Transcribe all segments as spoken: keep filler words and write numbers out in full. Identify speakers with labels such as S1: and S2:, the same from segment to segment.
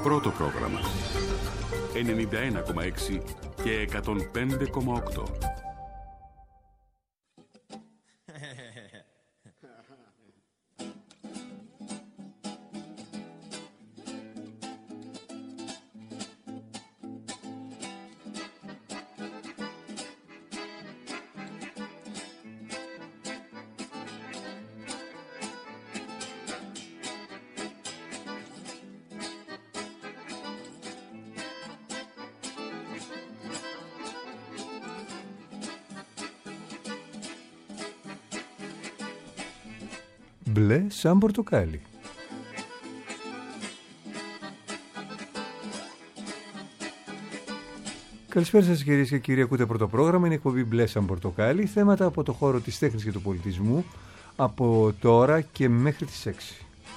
S1: Πρώτο πρόγραμμα ενενήντα ένα κόμμα έξι και εκατόν πέντε κόμμα οκτώ.
S2: Μπλε σαν πορτοκάλι. Καλησπέρα σας κυρίες και κύριοι, ακούτε πρώτο πρόγραμμα, είναι εκπομπή Μπλε σαν πορτοκάλι, θέματα από το χώρο της τέχνης και του πολιτισμού από τώρα και μέχρι τις έξι.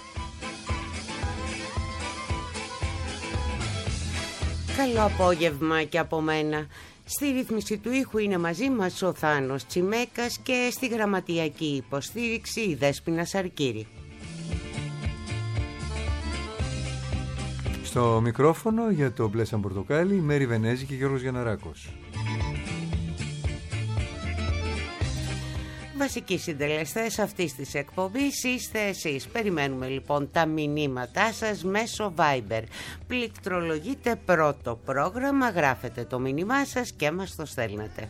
S3: Καλό απόγευμα και από μένα. Στη ρύθμιση του ήχου είναι μαζί μας ο Θάνος Τσιμέκας και στη γραμματιακή υποστήριξη η Δέσποινα Σαρκύρη.
S2: Στο μικρόφωνο για το Μπλε σαν πορτοκάλι, Μέρη Βενέζη και Γιώργος Γιανναράκος.
S3: Βασικοί συντελεστές αυτής της εκπομπής είστε εσείς. Περιμένουμε λοιπόν τα μηνύματά σας μέσω Viber. Πληκτρολογείτε πρώτο πρόγραμμα, γράφετε το μήνυμά σας και μας το στέλνετε.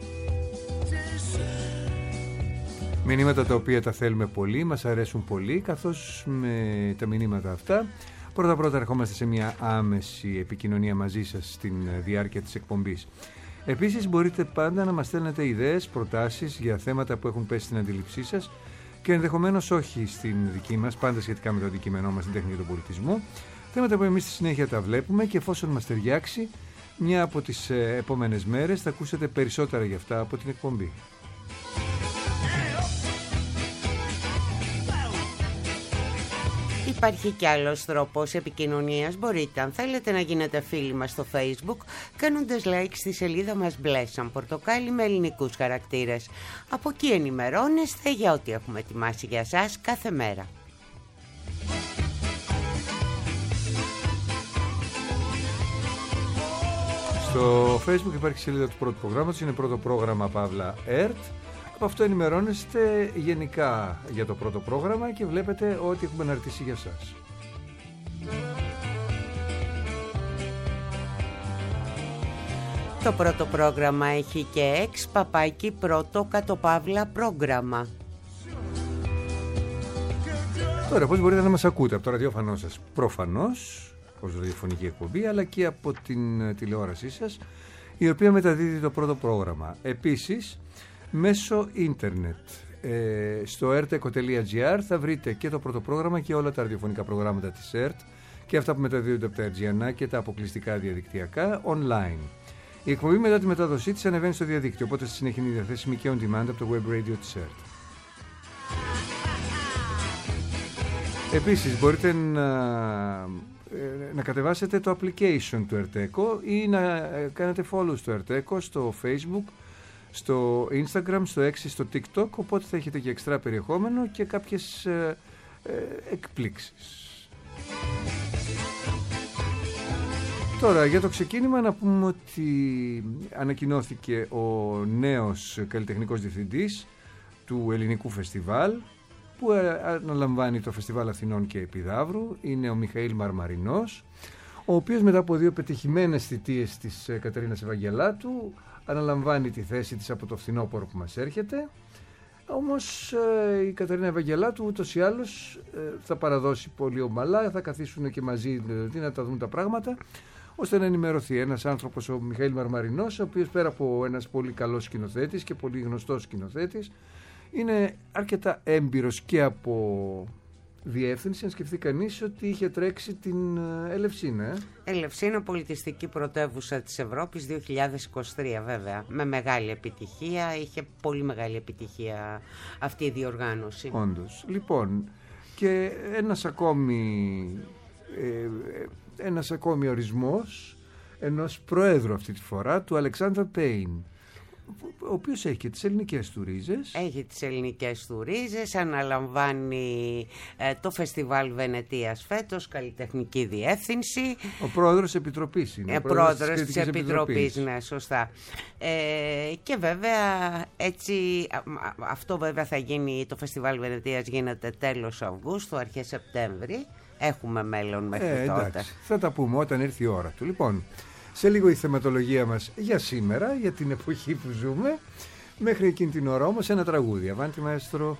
S2: Μηνύματα τα οποία τα θέλουμε πολύ, μας αρέσουν πολύ, καθώς με τα μηνύματα αυτά πρώτα πρώτα ερχόμαστε σε μια άμεση επικοινωνία μαζί σας στην διάρκεια της εκπομπής. Επίσης μπορείτε πάντα να μας στέλνετε ιδέες, προτάσεις για θέματα που έχουν πέσει στην αντίληψή σας και ενδεχομένως όχι στην δική μας, πάντα σχετικά με το αντικείμενό μας, την τέχνη και τον πολιτισμό, θέματα που εμείς στη συνέχεια τα βλέπουμε και εφόσον μας ταιριάξει, μια από τις επόμενες μέρες θα ακούσετε περισσότερα για αυτά από την εκπομπή.
S3: Υπάρχει κι άλλος τρόπος επικοινωνίας. Μπορείτε, αν θέλετε, να γίνετε φίλοι μας στο Facebook κάνοντας like στη σελίδα μας Μπλε σαν πορτοκάλι με ελληνικούς χαρακτήρες. Από εκεί ενημερώνεστε για ό,τι έχουμε ετοιμάσει για σας κάθε μέρα.
S2: Στο Facebook υπάρχει σελίδα του πρώτου προγράμματος, είναι πρώτο πρόγραμμα Παύλα ΕΡΤ. Από αυτό ενημερώνεστε γενικά για το πρώτο πρόγραμμα και βλέπετε ό,τι έχουμε αναρτήσει για σας.
S3: Το πρώτο πρόγραμμα έχει και εξ παπάκι πρώτο κατοπαύλα πρόγραμμα.
S2: Τώρα πώς μπορείτε να μας ακούτε από το ραδιόφωνο σας? Προφανώς ως ραδιοφωνική εκπομπή, αλλά και από την τηλεόρασή σας, η οποία μεταδίδει το πρώτο πρόγραμμα. Επίσης μέσω ίντερνετ ε, στο ερτεκο τελεία τζι άρ θα βρείτε και το πρώτο πρόγραμμα και όλα τα ραδιοφωνικά προγράμματα της ΕΡΤ και αυτά που μεταδίδονται από τα Ερτζιανά και τα αποκλειστικά διαδικτυακά online. Η εκπομπή μετά τη μετάδοσή της ανεβαίνει στο διαδίκτυο, οπότε στη συνέχεια είναι διαθέσιμη και on demand από το web radio της ΕΡΤ. Επίσης μπορείτε να, να κατεβάσετε το application του Ερτεκο ή να κάνετε follow στο Ερτεκο στο Facebook, στο Instagram, στο X, στο TikTok, οπότε θα έχετε και εξτρά περιεχόμενο και κάποιες ε, ε, εκπλήξεις. Τώρα για το ξεκίνημα να πούμε ότι ανακοινώθηκε ο νέος καλλιτεχνικός διευθυντής του ελληνικού φεστιβάλ που αναλαμβάνει το Φεστιβάλ Αθηνών και Επιδαύρου, είναι ο Μιχαήλ Μαρμαρινός, ο οποίος μετά από δύο πετυχημένες θητείες της Κατερίνας Ευαγγελάτου αναλαμβάνει τη θέση της από το φθινόπωρο που μας έρχεται. Όμως ε, η Κατερίνα Ευαγγελάτου ούτως ή άλλως ε, θα παραδώσει πολύ ομαλά, θα καθίσουν και μαζί να τα δουν τα πράγματα, ώστε να ενημερωθεί ένας άνθρωπος, ο Μιχαήλ Μαρμαρινός, ο οποίος πέρα από ένας πολύ καλός σκηνοθέτης και πολύ γνωστός σκηνοθέτης, είναι αρκετά έμπειρος και από διεύθυνση, αν σκεφτεί κανείς ότι είχε τρέξει την Ελευσίνα. Ε?
S3: Ελευσίνα, πολιτιστική πρωτεύουσα της Ευρώπης δύο χιλιάδες είκοσι τρία, βέβαια. Με μεγάλη επιτυχία, είχε πολύ μεγάλη επιτυχία αυτή η διοργάνωση.
S2: Όντως. Λοιπόν, και ένας ακόμη, ε, ένας ακόμη ορισμός ενός προέδρου αυτή τη φορά, του Αλεξάνδρα Πέιν. ο οποίος έχει και τις ελληνικές του ρίζες.
S3: Έχει τις ελληνικές του ρίζες, αναλαμβάνει ε, το Φεστιβάλ Βενετίας φέτος, καλλιτεχνική διεύθυνση.
S2: Ο πρόεδρος Επιτροπής είναι.
S3: Ο πρόεδρος, πρόεδρος της, της Επιτροπής, Επιτροπής, ναι, σωστά. Ε, και βέβαια έτσι, αυτό βέβαια θα γίνει, το Φεστιβάλ Βενετίας γίνεται τέλος Αυγούστου, αρχές Σεπτέμβρη. Έχουμε μέλλον μέχρι
S2: ε,
S3: τότε.
S2: Εντάξει, θα τα πούμε όταν έρθει η ώρα του. Λοιπόν, σε λίγο η θεματολογία μας για σήμερα, για την εποχή που ζούμε. Μέχρι εκείνη την ώρα όμως ένα τραγούδι. Αβάντι μαέστρο.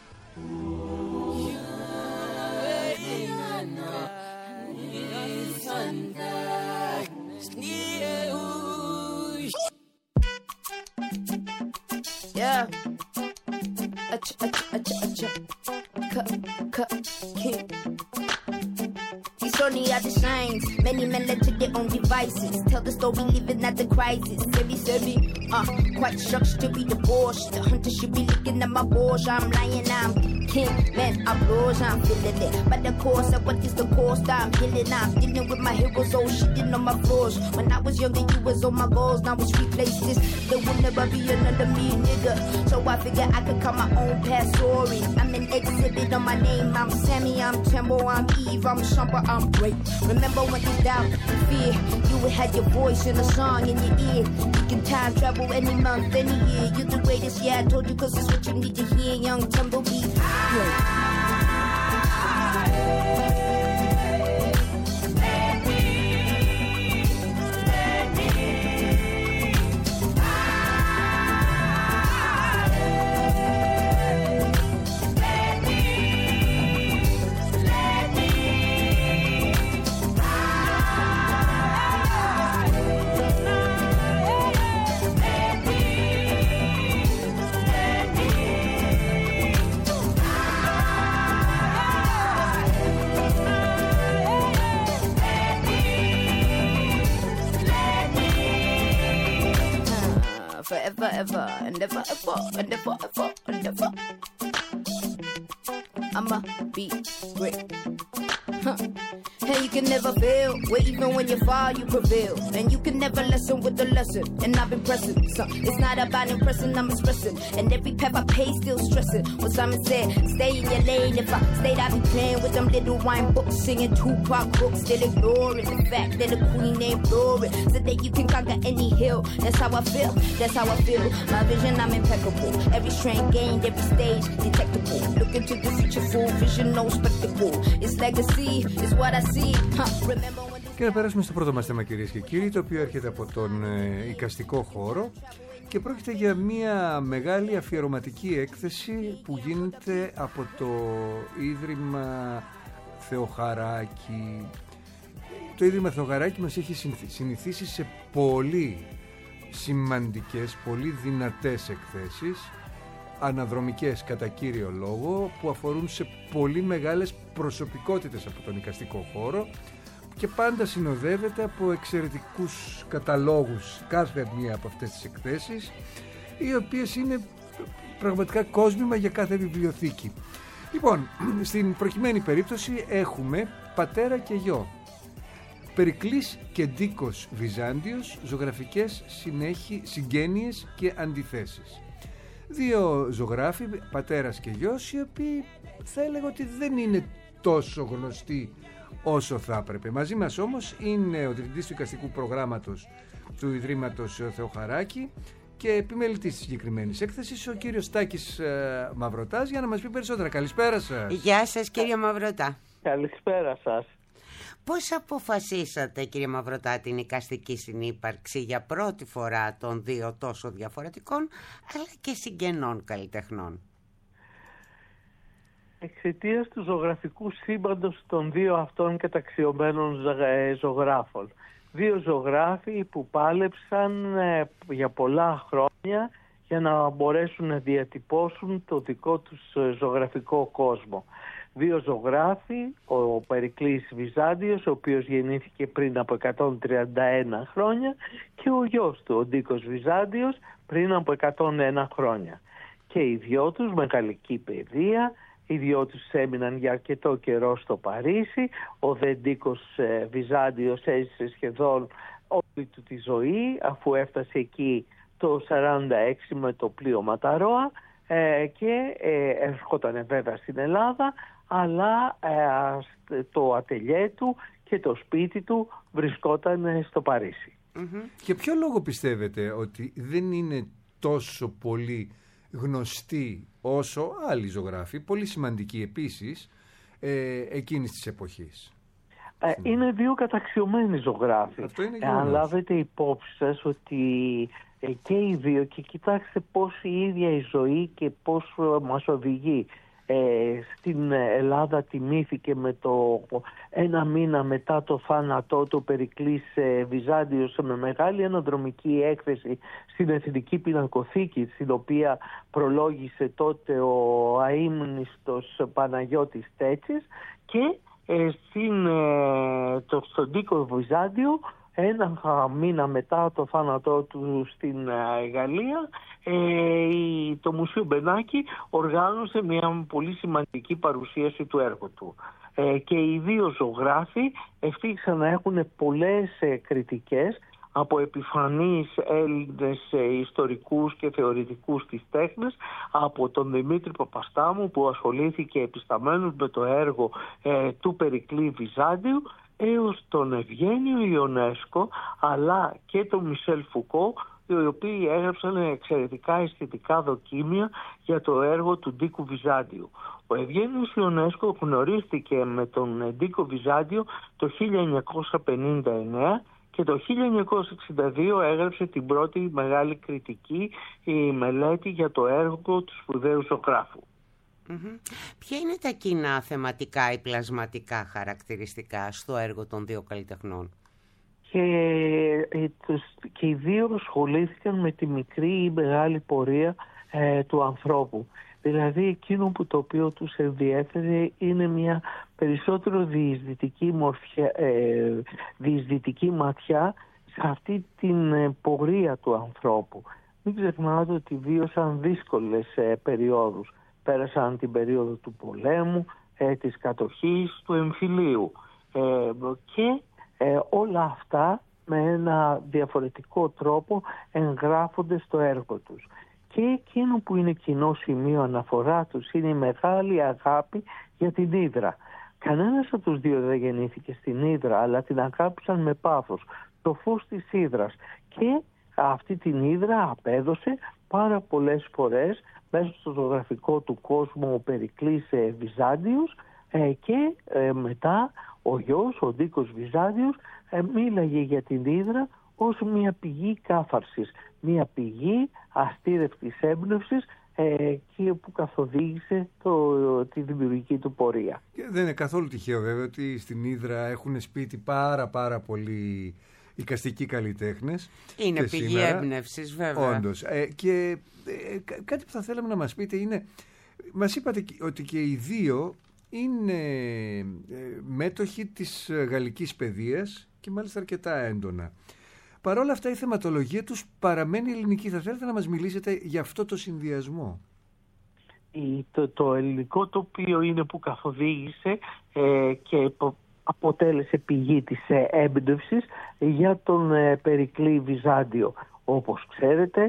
S4: Yeah. Acha, acha, acha, acha. Cut, cut, kick. These only are the shines. Many men led to their own devices. Tell the story, living at the crisis. Semi, semi, uh, quite shocked to be divorced. The hunter should be looking at my balls. I'm lying, I'm king, man, applause, I'm feeling it. But the course of what is the cost, I'm healing. I'm dealing with my heroes, oh, shitting on my flaws. When I was younger, you was on my goals. Now it's replaced this. There will never be another me, nigga. So I figure I could cut my own past story. I'm an exhibit on my name. I'm Sammy, I'm Tembo, I'm Eve, I'm Shumper, I'm great. Remember when you doubt and fear, you would have your voice in a song in your ear. You can time travel any month, any year. You're the greatest, yeah, I told you, cause it's what you need to hear. Young Tumbleweed. Great. Forever, ever, and never, ever, and never, ever, and never. I'ma be great. Huh. And you can never fail, where even when you fall, you prevail. And you can never lessen with the lesson. And I've been pressing, so it's not about impressing, I'm expressing. And every path I pay, still stressing. What Simon said, stay in your lane. If I stayed, I'd be playing with them little wine books, singing Tupac books, still ignoring the fact that the queen ain't blurring. So that you can conquer any hill. That's how I feel, that's how I feel. My vision, I'm impeccable. Every strength gained, every stage detectable. Look into the future, full vision, no spectacle. It's legacy, it's what I see.
S2: Και να περάσουμε στο πρώτο μας θέμα, κυρίες και κύριοι, το οποίο έρχεται από τον ε, εικαστικό χώρο και πρόκειται για μια μεγάλη αφιερωματική έκθεση που γίνεται από το Ίδρυμα Θεοχαράκη. Το Ίδρυμα Θεοχαράκη μας έχει συνηθίσει σε πολύ σημαντικές, πολύ δυνατές εκθέσεις, αναδρομικές κατά κύριο λόγο, που αφορούν σε πολύ μεγάλες προσωπικότητες από τον εικαστικό χώρο και πάντα συνοδεύεται από εξαιρετικούς καταλόγους κάθε μία από αυτές τις εκθέσεις, οι οποίες είναι πραγματικά κόσμημα για κάθε βιβλιοθήκη. Λοιπόν, στην προκειμένη περίπτωση έχουμε πατέρα και γιο, Περικλής και Ντίκος Βυζάντιος, ζωγραφικές συνέχει, συγγένειες και αντιθέσεις. Δύο ζωγράφοι, πατέρας και γιος, οι οποίοι θα έλεγα ότι δεν είναι τόσο γνωστοί όσο θα έπρεπε. Μαζί μας όμως είναι ο διευθυντής του εικαστικού προγράμματος του Ιδρύματος Θεοχαράκη και επιμελητής της συγκεκριμένης έκθεσης, ο κύριος Τάκης ε, Μαυροτάς, για να μας πει περισσότερα. Καλησπέρα σας.
S3: Γεια σας, κύριε Μαυροτά.
S5: Καλησπέρα σας.
S3: Πώς αποφασίσατε, κύριε Μαυροτά, την εικαστική συνύπαρξη για πρώτη φορά των δύο τόσο διαφορετικών αλλά και συγγενών καλλιτεχνών?
S5: Εξαιτίας του ζωγραφικού σύμπαντος των δύο αυτών καταξιωμένων ζωγράφων. Δύο ζωγράφοι που πάλεψαν ε, για πολλά χρόνια για να μπορέσουν να διατυπώσουν το δικό τους ζωγραφικό κόσμο. Δύο ζωγράφοι, ο Περικλής Βυζάντιος, ο οποίος γεννήθηκε πριν από εκατόν τριάντα ένα χρόνια, και ο γιος του, ο Ντίκος Βυζάντιος, πριν από εκατόν ένα χρόνια. Και οι δυο τους με γαλλική παιδεία, οι δυο τους έμειναν για αρκετό καιρό στο Παρίσι. Ο δε Ντίκος Βυζάντιος έζησε σχεδόν όλη του τη ζωή, αφού έφτασε εκεί το σαράντα έξι με το πλοίο Ματαρόα ε, και ε, ερχόταν βέβαια στην Ελλάδα, αλλά ε, το ατελιέ του και το σπίτι του βρισκόταν στο Παρίσι.
S2: Mm-hmm. Για ποιο λόγο πιστεύετε ότι δεν είναι τόσο πολύ γνωστοί όσο άλλοι ζωγράφοι, πολύ σημαντικοί επίσης, ε, εκείνης της εποχής?
S5: Ε, είναι δύο καταξιωμένοι ζωγράφοι. Αν λάβετε υπόψη σας ότι ε, και οι δύο, και κοιτάξτε πώς η ίδια η ζωή και πώς μας οδηγεί. Ε, στην Ελλάδα τιμήθηκε με το ένα μήνα μετά το θάνατό του Περικλής ε, Βυζάντιος με μεγάλη αναδρομική έκθεση στην Εθνική Πινακοθήκη, στην οποία προλόγησε τότε ο αείμνηστος Παναγιώτης Τέτσης, και ε, στην, ε, το, στον Τίκο Βυζάντιο ένα μήνα μετά το θάνατό του στην ε, Γαλλία, ε, το Μουσείο Μπενάκη οργάνωσε μια πολύ σημαντική παρουσίαση του έργου του. Ε, και οι δύο ζωγράφοι ευτύχησαν να έχουν πολλές ε, κριτικές από επιφανείς Έλληνες ε, ιστορικούς και θεωρητικούς της τέχνης, από τον Δημήτρη Παπαστάμου που ασχολήθηκε επισταμένος με το έργο ε, του Περικλή Βυζάντιου, έως τον Ευγένιο Ιονέσκο, αλλά και τον Μισελ Φουκώ, οι οποίοι έγραψαν εξαιρετικά αισθητικά δοκίμια για το έργο του Ντίκου Βυζάντιου. Ο Ευγένιος Ιονέσκο γνωρίστηκε με τον Ντίκο Βυζάντιο το χίλια εννιακόσια πενήντα εννέα και το χίλια εννιακόσια εξήντα δύο έγραψε την πρώτη μεγάλη κριτική η μελέτη για το έργο του σπουδαίου ζωγράφου.
S3: Mm-hmm. Ποια είναι τα κοινά θεματικά ή πλασματικά χαρακτηριστικά στο έργο των δύο καλλιτεχνών?
S5: Και, και οι δύο ασχολήθηκαν με τη μικρή ή μεγάλη πορεία ε, του ανθρώπου. Δηλαδή εκείνο που το οποίο τους ενδιέφερε είναι μια περισσότερο διεισδυτική, μορφιά, ε, διεισδυτική ματιά σε αυτή την ε, πορεία του ανθρώπου. Μην ξεχνάτε ότι βίωσαν δύσκολες ε, περιόδους. Πέρασαν την περίοδο του πολέμου, ε, της κατοχής, του εμφυλίου ε, και ε, όλα αυτά με ένα διαφορετικό τρόπο εγγράφονται στο έργο τους. Και εκείνο που είναι κοινό σημείο αναφορά τους είναι η μεγάλη αγάπη για την Ύδρα. Κανένας από τους δύο δεν γεννήθηκε στην Ύδρα, αλλά την αγάπησαν με πάθος, το φως της Ύδρας, και αυτή την Ύδρα απέδωσε πάρα πολλές φορές μέσα στο ζωγραφικό του κόσμο ο Περικλής ε, Βυζάντιος ε, και ε, μετά ο γιος, ο Ντίκος Βυζάντιος, ε, μίλαγε για την Ύδρα ως μια πηγή κάθαρσης, μια πηγή αστήρευτης έμπνευσης ε, και που καθοδήγησε το, τη δημιουργική του πορεία.
S2: Και δεν είναι καθόλου τυχαίο βέβαια ότι στην Ύδρα έχουν σπίτι πάρα πάρα πολλοί εικαστικοί καλλιτέχνες.
S3: Είναι πηγή έμπνευσης βέβαια.
S2: Όντως. Ε, και ε, κάτι που θα θέλαμε να μας πείτε είναι, μας είπατε ότι και οι δύο είναι ε, μέτοχοι της γαλλικής παιδείας και μάλιστα αρκετά έντονα. Παρ' όλα αυτά η θεματολογία τους παραμένει ελληνική. Θα θέλετε να μας μιλήσετε για αυτό το συνδυασμό?
S5: Το, το ελληνικό τοπίο είναι που καθοδήγησε ε, και αποτέλεσε πηγή της έμπνευσης για τον Περικλή Βυζάντιο. Όπως ξέρετε,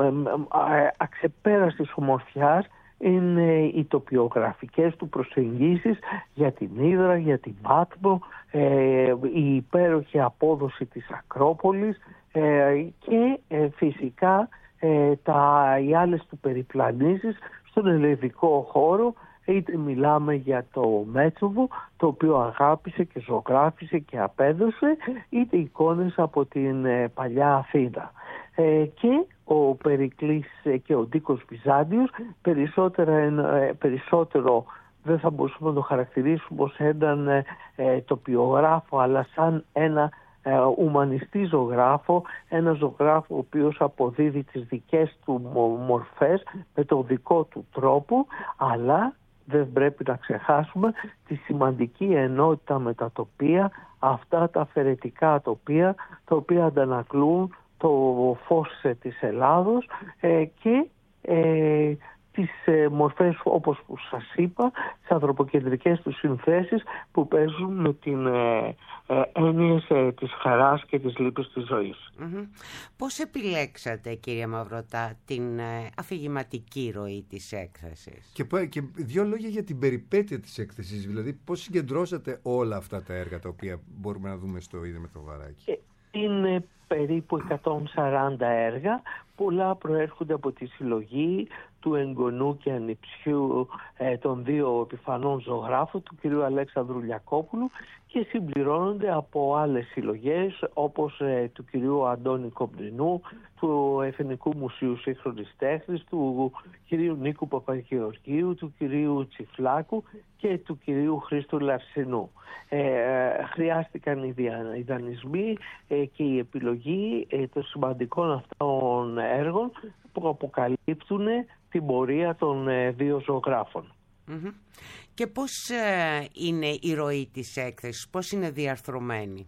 S5: αξεπέραστης ομορφιάς είναι οι τοπιογραφικές του προσεγγίσεις για την Ύδρα, για την Πάτμο, η υπέροχη απόδοση της Ακρόπολης και φυσικά τα, οι άλλες του περιπλανήσεις στον ελληνικό χώρο. Είτε μιλάμε για το Μέτσοβο, το οποίο αγάπησε και ζωγράφισε και απέδωσε, είτε εικόνες από την ε, παλιά Αθήνα. Ε, και ο Περικλής και ο Ντίκος Βυζάντιος περισσότερο, ε, περισσότερο δεν θα μπορούσαμε να το χαρακτηρίσουμε ως έναν ε, τοπιογράφο, αλλά σαν ένα ε, ουμανιστή ζωγράφο, ένα ζωγράφο ο οποίος αποδίδει τις δικές του μορφές με το δικό του τρόπο, αλλά δεν πρέπει να ξεχάσουμε τη σημαντική ενότητα με τα τοπία, αυτά τα αφαιρετικά τοπία, τα οποία αντανακλούν το φως της Ελλάδος ε, και ε, τις ε, μορφές, όπως που σας είπα, τις ανθρωποκεντρικές τους συνθέσεις που παίζουν με την ε, ε, έννοιες ε, της χαράς και της λύπης της ζωής.
S3: Mm-hmm. Πώς επιλέξατε, κύριε Μαυρωτά, την ε, αφηγηματική ροή της έκθεσης?
S2: Και, και δύο λόγια για την περιπέτεια της έκθεσης, δηλαδή πώς συγκεντρώσατε όλα αυτά τα έργα τα οποία μπορούμε να δούμε στο Είδε με το Βαράκι.
S5: Είναι περίπου εκατόν σαράντα έργα, πολλά προέρχονται από τη συλλογή του εγγονού και ανιψιού ε, των δύο επιφανών ζωγράφων, του κυρίου Αλέξανδρου Λιακόπουλου, και συμπληρώνονται από άλλες συλλογές όπως ε, του κυρίου Αντώνη Κομπρινού, του Εθνικού Μουσείου Σύγχρονης Τέχνης, του κυρίου Νίκου Παπαγεωργίου, του κυρίου Τσιφλάκου και του κυρίου Χρήστου Λαρσινού. Ε, χρειάστηκαν οι, δια, οι δανεισμοί ε, και η επιλογή ε, των σημαντικών αυτών έργων που αποκαλύπτουν την πορεία των ε, δύο ζωγράφων.
S3: Mm-hmm. Και πώς ε, είναι η ροή της έκθεσης, πώς είναι διαρθρωμένη?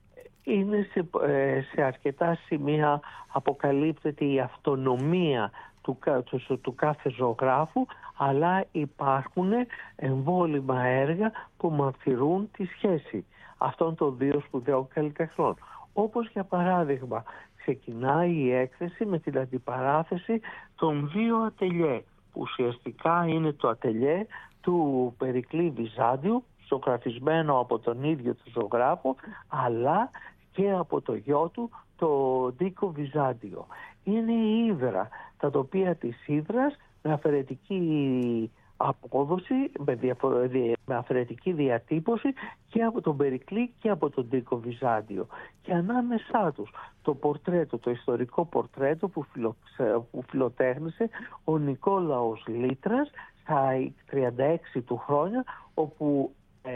S5: Είναι σε, ε, σε αρκετά σημεία αποκαλύπτεται η αυτονομία του, του, του κάθε ζωγράφου, αλλά υπάρχουν εμβόλυμα έργα που μαρτυρούν τη σχέση αυτών των δύο σπουδαίων καλλιτεχνών. Όπως για παράδειγμα ξεκινάει η έκθεση με την αντιπαράθεση των δύο ατελιέ, που ουσιαστικά είναι το ατελιέ του Περικλή Βυζάντιου, ζωγραφισμένο από τον ίδιο τον ζωγράφο, αλλά και από το γιο του, το Ντίκο Βυζάντιο. Είναι η ύδρα, τα τοπία της ύδρας με αφαιρετική απόδοση, με, διαφο... με αφαιρετική διατύπωση και από τον Περικλή και από τον Ντίκο Βυζάντιο. Και ανάμεσά τους το πορτρέτο, το ιστορικό πορτρέτο που, φιλο... που φιλοτέχνησε ο Νικόλαος Λίτρας στα τριάντα έξι του χρόνια, όπου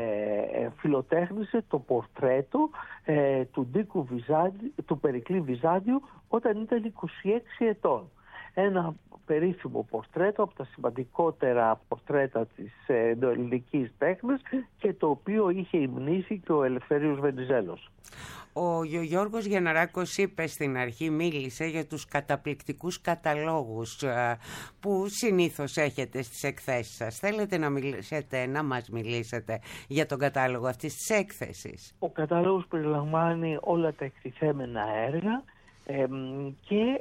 S5: ε, φιλοτέχνησε το πορτρέτο ε, του, Ντίκου Βυζάντιου, του Περικλή Βυζάντιου όταν ήταν είκοσι έξι ετών. Ένα περίφημο πορτρέτο από τα σημαντικότερα πορτρέτα της ελληνικής τέχνης και το οποίο είχε υμνήσει και ο Ελευθέριος Βενιζέλος.
S3: Ο Γιώργος Γενναράκος είπε στην αρχή, μίλησε για τους καταπληκτικούς καταλόγους που συνήθως έχετε στις εκθέσεις σας. Θέλετε να, μιλήσετε, να μας μιλήσετε για τον κατάλογο αυτής της έκθεσης?
S5: Ο κατάλογος περιλαμβάνει όλα τα εκτιθέμενα έργα, Ε, και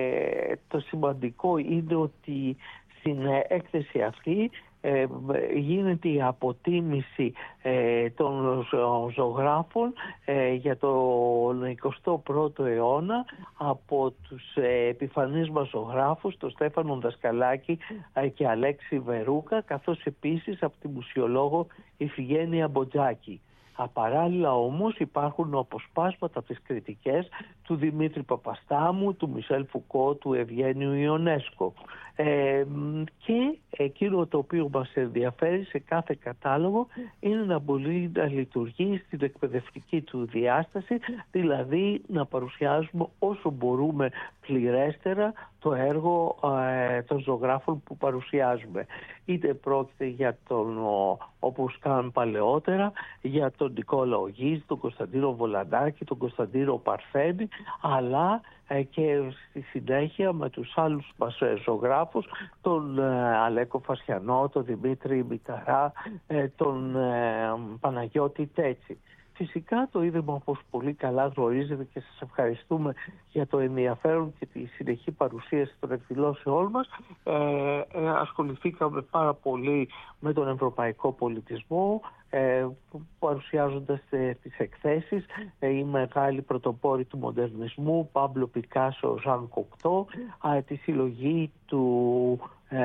S5: ε, το σημαντικό είναι ότι στην έκθεση αυτή ε, γίνεται η αποτίμηση ε, των ζωγράφων ε, για τον εικοστό πρώτο αιώνα από τους ε, επιφανείς μας ζωγράφους, τον Στέφανο Δασκαλάκη ε, και Αλέξη Βερούκα, καθώς επίσης από τη μουσιολόγο Ιφηγένεια Μποτζάκη. Απαράλληλα όμως υπάρχουν αποσπάσματα από τις κριτικές του Δημήτρη Παπαστάμου, του Μισελ Φουκώ, του Ευγένιου Ιονέσκο. Ε, και εκείνο το οποίο μας ενδιαφέρει σε κάθε κατάλογο είναι να μπορεί να λειτουργεί στην εκπαιδευτική του διάσταση, δηλαδή να παρουσιάζουμε όσο μπορούμε πληρέστερα το έργο ε, των ζωγράφων που παρουσιάζουμε. Είτε πρόκειται για τον, ο, όπως κάναμε παλαιότερα, για τον Νικόλαο Γης, τον Κωνσταντίνο Βολαντάκη, τον Κωνσταντίνο Παρθένη, αλλά ε, και στη συνέχεια με τους άλλους μας ε, ζωγράφους, τον ε, Αλέκο Φασιανό, τον Δημήτρη Μηταρά, ε, τον ε, Παναγιώτη Τέτση. Φυσικά το Ίδρυμα, όπως πολύ καλά γνωρίζετε, και σας ευχαριστούμε για το ενδιαφέρον και τη συνεχή παρουσίαση των εκδηλώσεών μας, ε, ε, ασχοληθήκαμε πάρα πολύ με τον ευρωπαϊκό πολιτισμό, ε, παρουσιάζοντας ε, τις εκθέσεις ε, οι μεγάλοι πρωτοπόροι του μοντερνισμού, Πάμπλο Πικάσο, Ζαν Κοκτό, ε, τη συλλογή του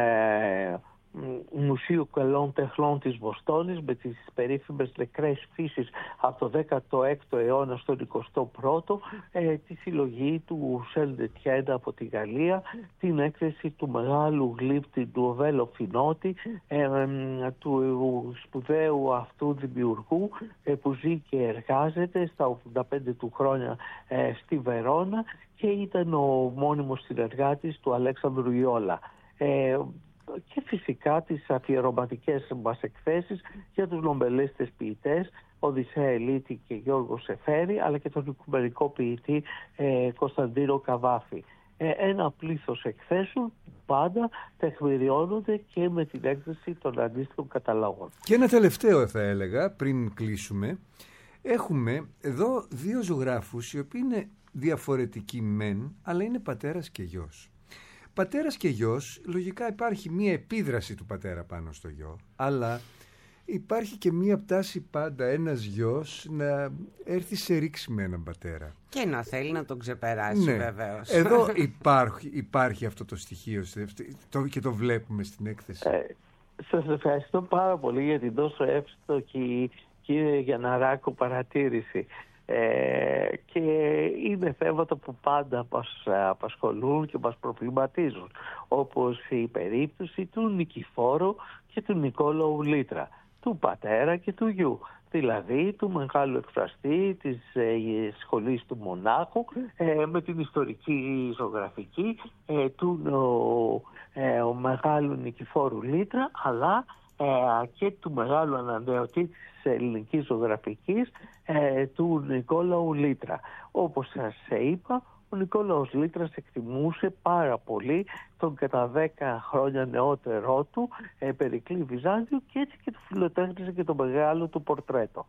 S5: ε, Μουσείου Καλών Τεχνών της Βοστόνης με τις περίφημες νεκρές φύσεις από το δέκατο έκτο αιώνα στον εικοστό πρώτο, ε, τη συλλογή του Σελντετιέντα από τη Γαλλία, την έκθεση του μεγάλου γλύπτη του Οβέλο Φινότη, ε, ε, του σπουδαίου αυτού δημιουργού ε, που ζει και εργάζεται στα ογδόντα πέντε του χρόνια ε, στη Βερόνα και ήταν ο μόνιμος συνεργάτης του Αλέξανδρου Ιόλα. Ε, και φυσικά τις αφιερωματικές μας εκθέσεις για τους νομπελίστες ποιητές Οδυσσέα Ελίτη και Γιώργο Σεφέρη, αλλά και τον οικουμενικό ποιητή ε, Κωνσταντίνο Καβάφη. ε, ένα πλήθος εκθέσεων που πάντα τεκμηριώνονται και με την έκδοση των αντίστοιχων καταλόγων.
S2: Και ένα τελευταίο θα έλεγα πριν κλείσουμε. Έχουμε εδώ δύο ζωγράφους οι οποίοι είναι διαφορετικοί μεν, αλλά είναι πατέρας και γιος. Πατέρας και γιος, λογικά υπάρχει μία επίδραση του πατέρα πάνω στο γιο, αλλά υπάρχει και μία πτάση πάντα ένας γιος να έρθει σε ρήξη με έναν πατέρα.
S3: Και να θέλει να τον ξεπεράσει,
S2: ναι.
S3: βεβαίως.
S2: Εδώ υπάρχει, υπάρχει αυτό το στοιχείο και το βλέπουμε στην έκθεση.
S5: Ε, σας ευχαριστώ πάρα πολύ για την τόσο εύστοχη, κύριε Γιανναράκο, παρατήρηση. Ε, και είναι θέματα που πάντα μας απασχολούν και μας προβληματίζουν, όπως η περίπτωση του Νικηφόρου και του Νικόλαου Λίτρα, του πατέρα και του γιου, δηλαδή του μεγάλου εκφραστή της ε, σχολής του Μονάχου, ε, με την ιστορική ζωγραφική ε, του ο, ε, ο μεγάλου Νικηφόρου Λίτρα, αλλά ε, και του μεγάλου ανανεωτή της ελληνικής ζωγραφικής, ε, του Νικόλαου Λίτρα. Όπως σας είπα, ο Νικόλαος Λίτρας εκτιμούσε πάρα πολύ τον κατά δέκα χρόνια νεότερό του ε, Περικλή Βυζάντιου, και έτσι και του φιλοτέχνησε και το μεγάλο του πορτρέτο.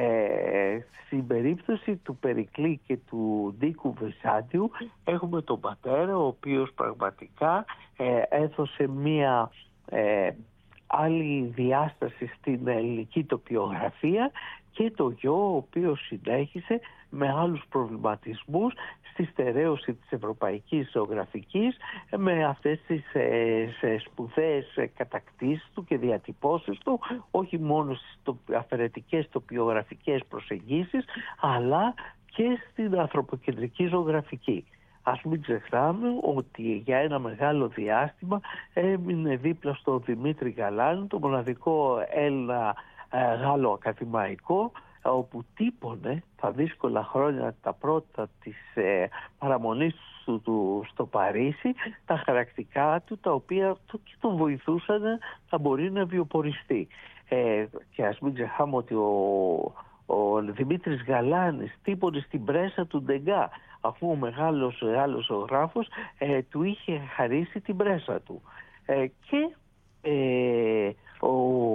S5: Ε, στην περίπτωση του Περικλή και του Νίκου Βυζάντιου έχουμε τον πατέρα, ο οποίος πραγματικά ε, έδωσε μία ε, άλλη διάσταση στην ελληνική τοπιογραφία, και το γιο, ο οποίος συνέχισε με άλλους προβληματισμούς στη στερέωση της ευρωπαϊκής ζωγραφικής, με αυτές τις ε, σπουδαίες κατακτήσεις του και διατυπώσεις του, όχι μόνο στις αφαιρετικές τοπιογραφικές προσεγγίσεις, αλλά και στην ανθρωποκεντρική ζωγραφική. Ας μην ξεχνάμε ότι για ένα μεγάλο διάστημα έμεινε δίπλα στο Δημήτρη Γαλάνη, το μοναδικό Έλληνα ε, Γάλλο ακαδημαϊκό, όπου τύπωνε τα δύσκολα χρόνια, τα πρώτα της ε, παραμονής του, του στο Παρίσι, τα χαρακτικά του, τα οποία το, και τον βοηθούσαν να μπορεί να βιοποριστεί. Ε, και ας μην ξεχνάμε ότι ο, ο Δημήτρης Γαλάνης τύπωνε στην πρέσα του Ντεγκά, αφού ο μεγάλος άλλος ζωγράφος ε, του είχε χαρίσει την πρέσα του. Ε, και ε, ο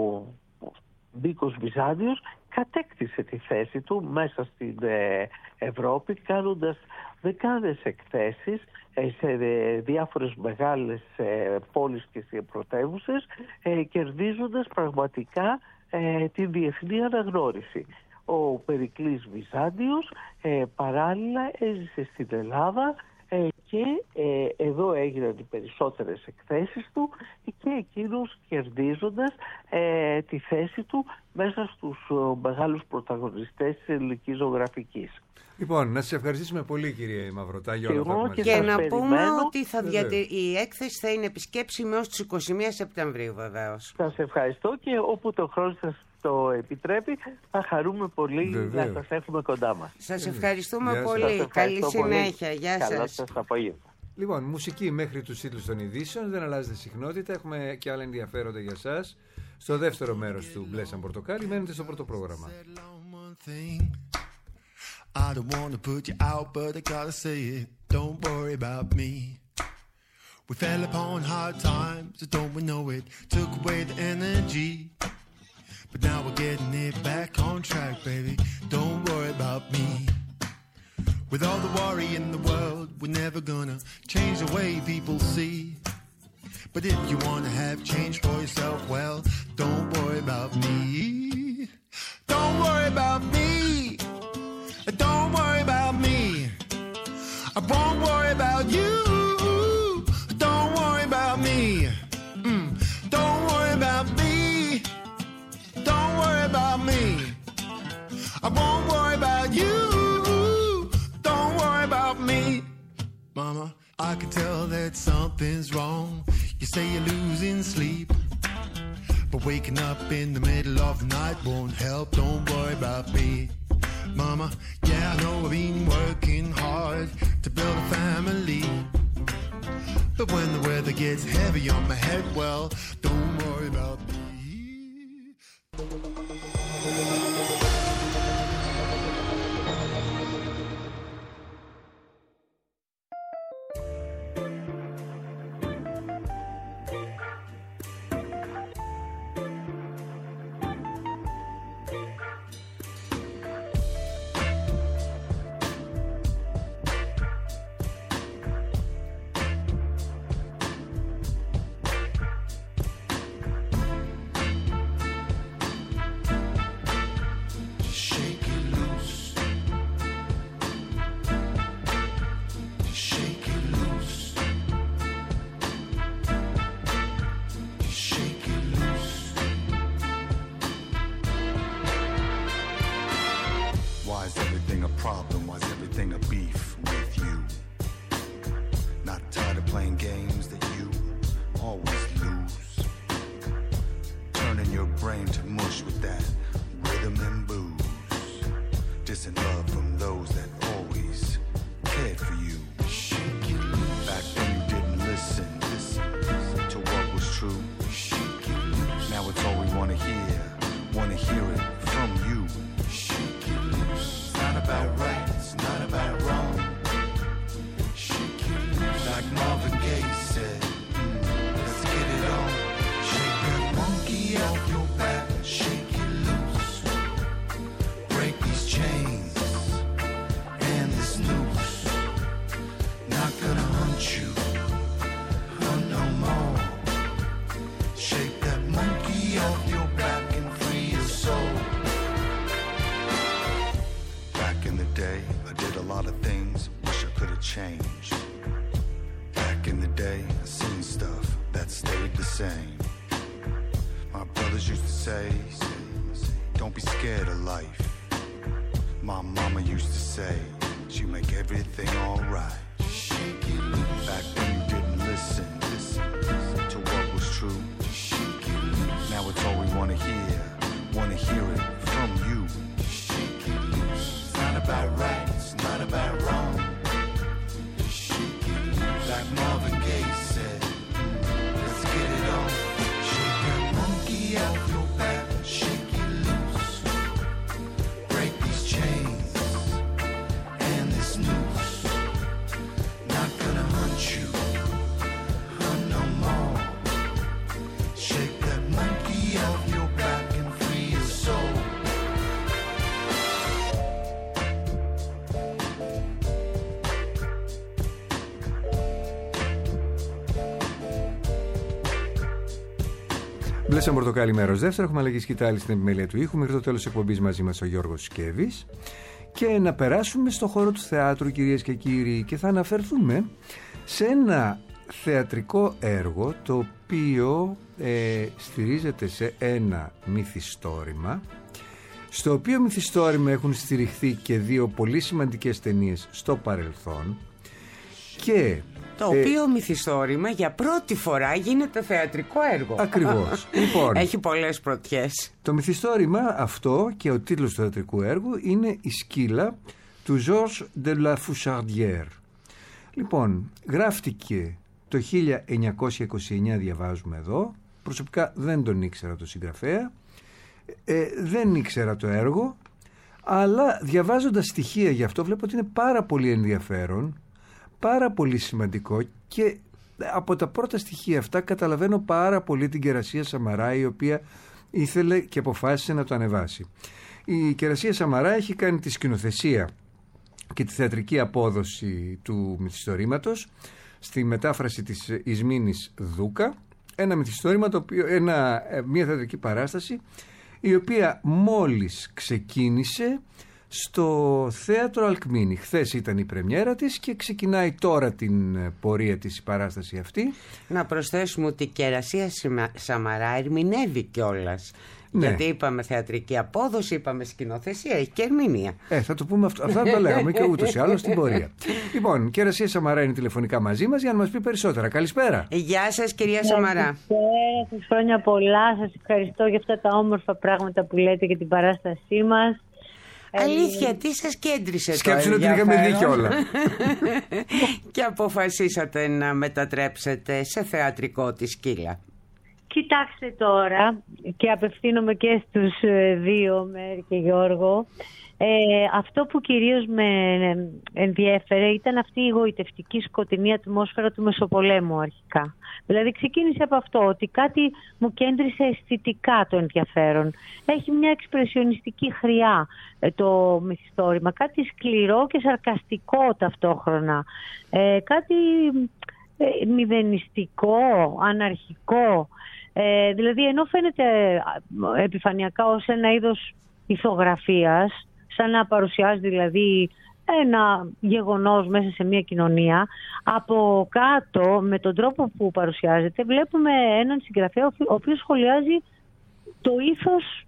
S5: Νίκος Βυζάντιος κατέκτησε τη θέση του μέσα στην ε, Ευρώπη, κάνοντας δεκάδες εκθέσεις ε, σε ε, διάφορες μεγάλες ε, πόλεις και σε πρωτεύουσες, ε, κερδίζοντας πραγματικά ε, τη διεθνή αναγνώριση. Ο Περικλής Βυζάντιος ε, παράλληλα έζησε στην Ελλάδα ε, και ε, εδώ έγιναν οι περισσότερες εκθέσεις του, και εκείνος κερδίζοντας ε, τη θέση του μέσα στους ο, μεγάλους πρωταγωνιστές της ελληνικής ζωγραφικής.
S2: Λοιπόν, να σας ευχαριστήσουμε πολύ, κύριε Μαυρωτά, για όλα αυτά.
S3: Και, και να πούμε ότι θα διατη... η έκθεση θα είναι επισκέψιμη ως τις είκοσι μία Σεπτεμβρίου, βεβαίως.
S5: Σας ευχαριστώ, και όπου το χρόνο σας το επιτρέπει, θα χαρούμε πολύ βεβαίως να σας έχουμε κοντά μας.
S3: Σας ευχαριστούμε
S2: Γεια
S3: πολύ.
S2: σας.
S3: Καλή συνέχεια. Γεια σας.
S5: Καλό σας απόγευμα.
S2: Λοιπόν, μουσική μέχρι τους τίτλους των ειδήσεων, δεν αλλάζετε συχνότητα. Έχουμε και άλλα ενδιαφέροντα για σας. Στο δεύτερο μέρος του Μπλε σαν Πορτοκάλι, μένετε στο πρώτο πρόγραμμα.
S6: I don't wanna put you out, but I gotta say it. Don't worry about me. We fell upon hard times, so don't we know it? Took away the energy, but now we're getting it back on track, baby. Don't worry about me. With all the worry in the world, we're never gonna change the way people see. But if you wanna have change for yourself, well, don't worry about me. Don't worry about me. Don't worry about me. I won't worry about you. Don't worry about me. Mm. Don't worry about me. Don't worry about me. I won't worry about you. Don't worry about me. Mama, I can tell that something's wrong. You say you're losing sleep, but waking up in the middle of the night won't help. Don't worry about me. Mama, yeah, I know I've been working hard to build a family, but when the weather gets heavy on my head, well, don't worry about me. day, I did a lot of things, wish I could have changed. Back in the day, I seen stuff that stayed the same. My brothers used to say, don't be scared of life. My mama used to say, she make everything alright. Back then you didn't listen, listen to what was true. Now it's all we wanna hear, wanna hear it from you. It's not about right, it's not about wrong. Like Marvin Gaye said, let's get it on. Shake that monkey out your back, shake it loose. Break these chains and this noose. Not gonna hunt you, hunt no more. Shake that monkey out your back and free your soul.
S2: Μπλέσαν πορτοκάλι μέρος δεύτερο. Έχουμε αλλαγή σκητάλη στην επιμέλεια του ήχου. Μέχρι το τέλος της εκπομπής μαζί μας ο Γιώργος Σκέβης. Και να περάσουμε στο χώρο του θεάτρου, κυρίες και κύριοι. Και θα αναφερθούμε σε ένα θεατρικό έργο το οποίο ε, στηρίζεται σε ένα μυθιστόρημα, στο οποίο μυθιστόρημα έχουν στηριχθεί και δύο πολύ σημαντικές ταινίες στο παρελθόν. Και
S3: το οποίο ε, μυθιστόρημα για πρώτη φορά γίνεται θεατρικό έργο.
S2: Ακριβώς. Λοιπόν,
S3: έχει πολλές πρωτιές.
S2: Το μυθιστόρημα αυτό και ο τίτλος του θεατρικού έργου είναι «Η σκύλα» του Georges de la Fouchardière. Λοιπόν, γράφτηκε το χίλια εννιακόσια είκοσι εννιά, διαβάζουμε εδώ. Προσωπικά δεν τον ήξερα το συγγραφέα, ε, δεν ήξερα το έργο, αλλά διαβάζοντας στοιχεία γι' αυτό βλέπω ότι είναι πάρα πολύ ενδιαφέρον, πάρα πολύ σημαντικό, και από τα πρώτα στοιχεία αυτά καταλαβαίνω πάρα πολύ την Κερασία Σαμαρά, η οποία ήθελε και αποφάσισε να το ανεβάσει. Η Κερασία Σαμαρά έχει κάνει τη σκηνοθεσία και τη θεατρική απόδοση του μυθιστορήματος στη μετάφραση της Ισμήνης Δούκα, ένα μυθιστόρημα, το οποίο, ένα, μια θεατρική παράσταση η οποία μόλις ξεκίνησε στο Θέατρο Αλκμίνη. Χθες ήταν η πρεμιέρα της και ξεκινάει τώρα την πορεία της η παράσταση αυτή.
S3: Να προσθέσουμε ότι η Κερασία Σαμαρά ερμηνεύει κιόλας.
S2: Ναι.
S3: Γιατί είπαμε θεατρική απόδοση, είπαμε σκηνοθεσία, έχει και ερμηνεία.
S2: Ε, θα το πούμε αυτό. Αυτά το λέγαμε και ούτως ή άλλως στην πορεία. Λοιπόν, Κερασία Σαμαρά είναι τηλεφωνικά μαζί μας για να μας πει περισσότερα. Καλησπέρα.
S3: Γεια σας, κυρία Σαμαρά.
S7: Καλησπέρα, σας χρόνια πολλά. Σας ευχαριστώ για αυτά τα όμορφα πράγματα που λέτε για την παράστασή μας.
S3: Αλήθεια, τι σας κέντρισε το
S2: ενδιαφέρον? Σκέψου ότι την είχαμε δει κιόλα.
S3: Και αποφασίσατε να μετατρέψετε σε θεατρικό τη σκύλα.
S7: Κοιτάξτε τώρα, και απευθύνομαι και στους δύο, Μέρη και Γιώργο, ε, αυτό που κυρίως με ενδιέφερε ήταν αυτή η γοητευτική σκοτεινή ατμόσφαιρα του Μεσοπολέμου αρχικά. Δηλαδή ξεκίνησε από αυτό, ότι κάτι μου κέντρισε αισθητικά το ενδιαφέρον. Έχει μια εξπρεσιονιστική χρειά το μυθιστόρημα, κάτι σκληρό και σαρκαστικό ταυτόχρονα, ε, κάτι ε, μηδενιστικό, αναρχικό. Ε, δηλαδή ενώ φαίνεται επιφανειακά ως ένα είδος ηθογραφίας, σαν να παρουσιάζει δηλαδή ένα γεγονός μέσα σε μια κοινωνία, από κάτω με τον τρόπο που παρουσιάζεται βλέπουμε έναν συγγραφέα ο οποίος σχολιάζει το ήθος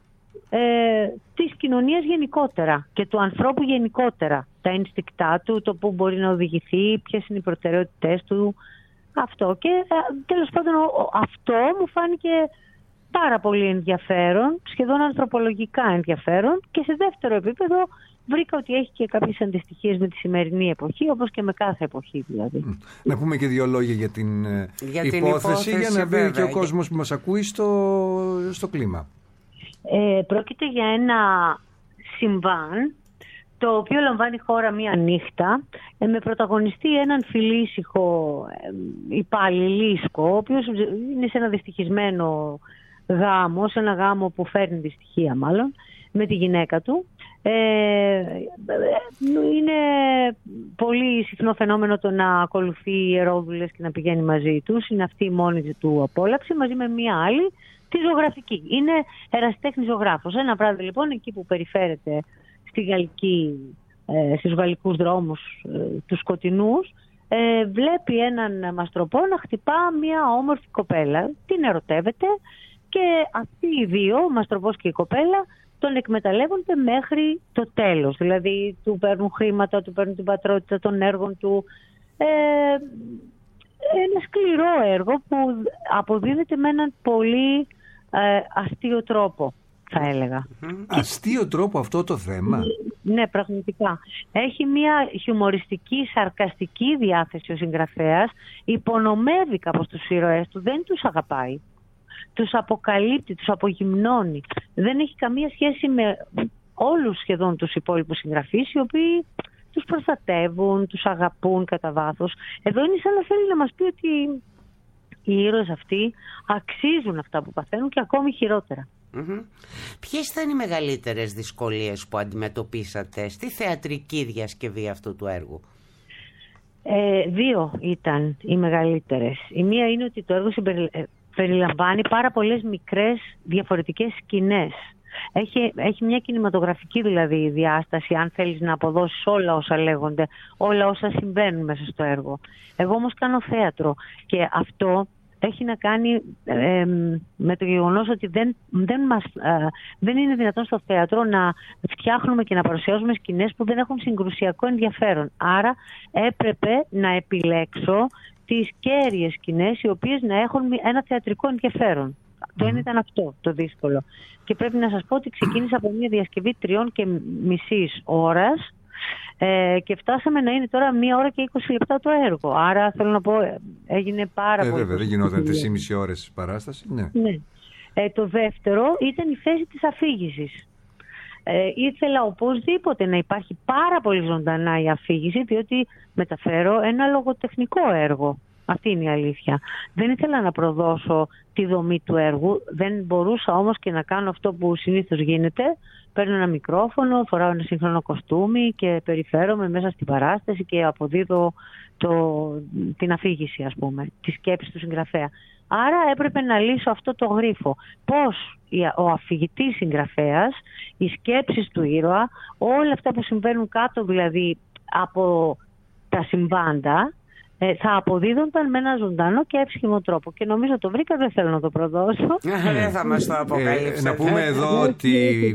S7: ε, της κοινωνίας γενικότερα και του ανθρώπου γενικότερα, τα ενστικτά του, το που μπορεί να οδηγηθεί, ποιες είναι οι προτεραιότητές του. Αυτό και τέλος πάντων αυτό μου φάνηκε πάρα πολύ ενδιαφέρον, σχεδόν ανθρωπολογικά ενδιαφέρον, και σε δεύτερο επίπεδο βρήκα ότι έχει και κάποιες αντιστοιχίες με τη σημερινή εποχή, όπως και με κάθε εποχή δηλαδή.
S2: Να πούμε και δύο λόγια για την, για την υπόθεση, υπόθεση για να βρει και ο κόσμος που μας ακούει στο, στο κλίμα.
S7: Ε, πρόκειται για ένα συμβάν το οποίο λαμβάνει χώρα μία νύχτα ε, με πρωταγωνιστή έναν φιλήσυχο ε, υπαλληλίσκο, ο οποίος είναι σε ένα δυστυχισμένο γάμο, σε ένα γάμο που φέρνει δυστυχία μάλλον, με τη γυναίκα του. Ε, είναι πολύ συχνό φαινόμενο το να ακολουθεί ιερόδουλες και να πηγαίνει μαζί τους. Είναι αυτή η μόνη του απόλαυση μαζί με μία άλλη, τη ζωγραφική. Είναι ερασιτέχνη ζωγράφος. Ένα βράδυ λοιπόν εκεί που περιφέρεται στη γαλλική ε, στους γαλλικούς δρόμους, ε, τους σκοτεινούς, ε, βλέπει έναν μαστροπό να χτυπά μια όμορφη κοπέλα, την ερωτεύεται και αυτοί οι δύο, ο μαστροπός και η κοπέλα, τον εκμεταλλεύονται μέχρι το τέλος. Δηλαδή του παίρνουν χρήματα, του παίρνουν την πατρότητα των έργων του. Ε, ένα σκληρό έργο που αποδίδεται με έναν πολύ ε, αστείο τρόπο, θα έλεγα.
S2: Αστείο τρόπο αυτό το θέμα?
S7: Ναι, πραγματικά. Έχει μια χιουμοριστική, σαρκαστική διάθεση ο συγγραφέας, υπονομεύει κάπως τους ήρωες του, δεν τους αγαπάει. Τους αποκαλύπτει, τους απογυμνώνει. Δεν έχει καμία σχέση με όλους σχεδόν τους υπόλοιπους συγγραφείς, οι οποίοι τους προστατεύουν, τους αγαπούν κατά βάθος. Εδώ είναι σαν να θέλει να μας πει ότι οι ήρωες αυτοί αξίζουν αυτά που παθαίνουν και ακόμη χειρότερα.
S3: Mm-hmm. Ποιες ήταν οι μεγαλύτερες δυσκολίες που αντιμετωπίσατε στη θεατρική διασκευή αυτού του έργου?
S7: Ε, δύο ήταν οι μεγαλύτερες. Η μία είναι ότι το έργο συμπερι... περιλαμβάνει πάρα πολλές μικρές διαφορετικές σκηνές. Έχει, έχει μια κινηματογραφική δηλαδή διάσταση, αν θέλεις να αποδώσεις όλα όσα λέγονται, όλα όσα συμβαίνουν μέσα στο έργο. Εγώ όμως κάνω θέατρο και αυτό έχει να κάνει ε, με το γεγονός ότι δεν, δεν, μας, ε, δεν είναι δυνατόν στο θέατρο να φτιάχνουμε και να παρουσιάζουμε σκηνές που δεν έχουν συγκρουσιακό ενδιαφέρον. Άρα έπρεπε να επιλέξω τις κέρυες σκηνές οι οποίες να έχουν ένα θεατρικό ενδιαφέρον. Mm. Δεν ήταν αυτό το δύσκολο. Και πρέπει να σας πω ότι ξεκίνησα από μια διασκευή τριών και μισής ώρας ε, και φτάσαμε να είναι τώρα μία ώρα και είκοσι λεπτά το έργο. Άρα θέλω να πω έγινε πάρα ε, πολύ.
S2: Βέβαια, δεν γινόταν τρεις και μισή ώρες παράσταση. Ναι.
S7: ναι. Ε, το δεύτερο ήταν η θέση της αφήγησης. Ε, ήθελα οπωσδήποτε να υπάρχει πάρα πολύ ζωντανά η αφήγηση, διότι μεταφέρω ένα λογοτεχνικό έργο. Αυτή είναι η αλήθεια. Δεν ήθελα να προδώσω τη δομή του έργου, δεν μπορούσα όμως και να κάνω αυτό που συνήθως γίνεται. Παίρνω ένα μικρόφωνο, φοράω ένα σύγχρονο κοστούμι και περιφέρομαι μέσα στην παράσταση και αποδίδω το, την αφήγηση, ας πούμε, τη σκέψη του συγγραφέα. Άρα έπρεπε να λύσω αυτό το γρίφο. Πώς ο αφηγητής συγγραφέας, οι σκέψεις του ήρωα, όλα αυτά που συμβαίνουν κάτω δηλαδή από τα συμβάντα, θα αποδίδονταν με ένα ζωντανό και εύσχυμο τρόπο. Και νομίζω το βρήκα, δεν θέλω να το προδώσω.
S3: Δεν θα μας το αποκαλύψετε.
S2: Να πούμε εδώ ότι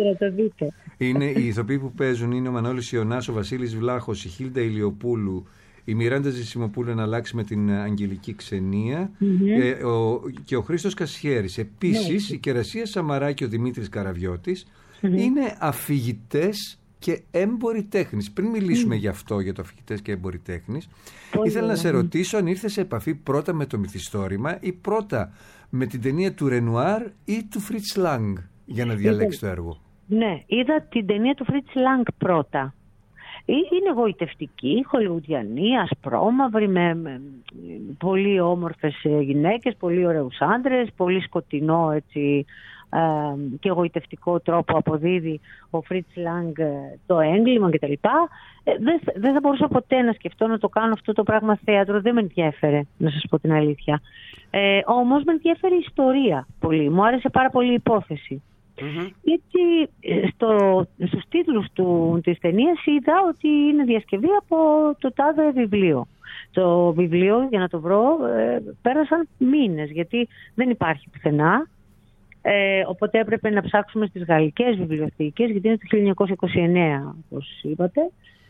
S2: είναι οι ηθοποιοί που παίζουν είναι ο Μανώλης Ιωνάς, ο Βασίλης Βλάχος, η Χίλντα Ηλιοπούλου, η Μιράντα Ζησιμοπούλου να αλλάξει με την Αγγελική Ξενία mm-hmm. ε, ο, και ο Χρήστος Κασιέρης. Επίσης, mm-hmm. η Κερασία Σαμαρά και ο Δημήτρης Καραβιώτης mm-hmm. είναι αφηγητές και έμποροι τέχνης. Πριν μιλήσουμε mm. γι' αυτό, για το αφηγητές και έμποροι τέχνης, Πολύ ήθελα να σε ρωτήσω αν ήρθε σε επαφή πρώτα με το μυθιστόρημα ή πρώτα με την ταινία του Ρενουάρ ή του Φριτς Λάγκ για να διαλέξει το έργο.
S7: Ναι, είδα την ταινία του Φριτς Λάγκ πρώτα. Είναι γοητευτική, χολιγουδιανή, ασπρόμαυρη, με, με πολύ όμορφες γυναίκες, πολύ ωραίους άντρες, πολύ σκοτεινό έτσι, ε, και γοητευτικό τρόπο αποδίδει ο Φριτς Λάγκ το έγκλημα κτλ. Ε, δεν, δεν θα μπορούσα ποτέ να σκεφτώ να το κάνω αυτό το πράγμα θέατρο, δεν με ενδιέφερε, να σας πω την αλήθεια. Ε, όμως με ενδιέφερε η ιστορία πολύ, μου άρεσε πάρα πολύ η υπόθεση. Mm-hmm. Γιατί στο, στους τίτλους του, της ταινίας είδα ότι είναι διασκευή από το τάδε βιβλίο. Το βιβλίο, για να το βρω, ε, πέρασαν μήνες, γιατί δεν υπάρχει πουθενά. Ε, οπότε έπρεπε να ψάξουμε στις γαλλικές βιβλιοθήκες, γιατί είναι το χίλια εννιακόσια είκοσι εννέα, όπως είπατε.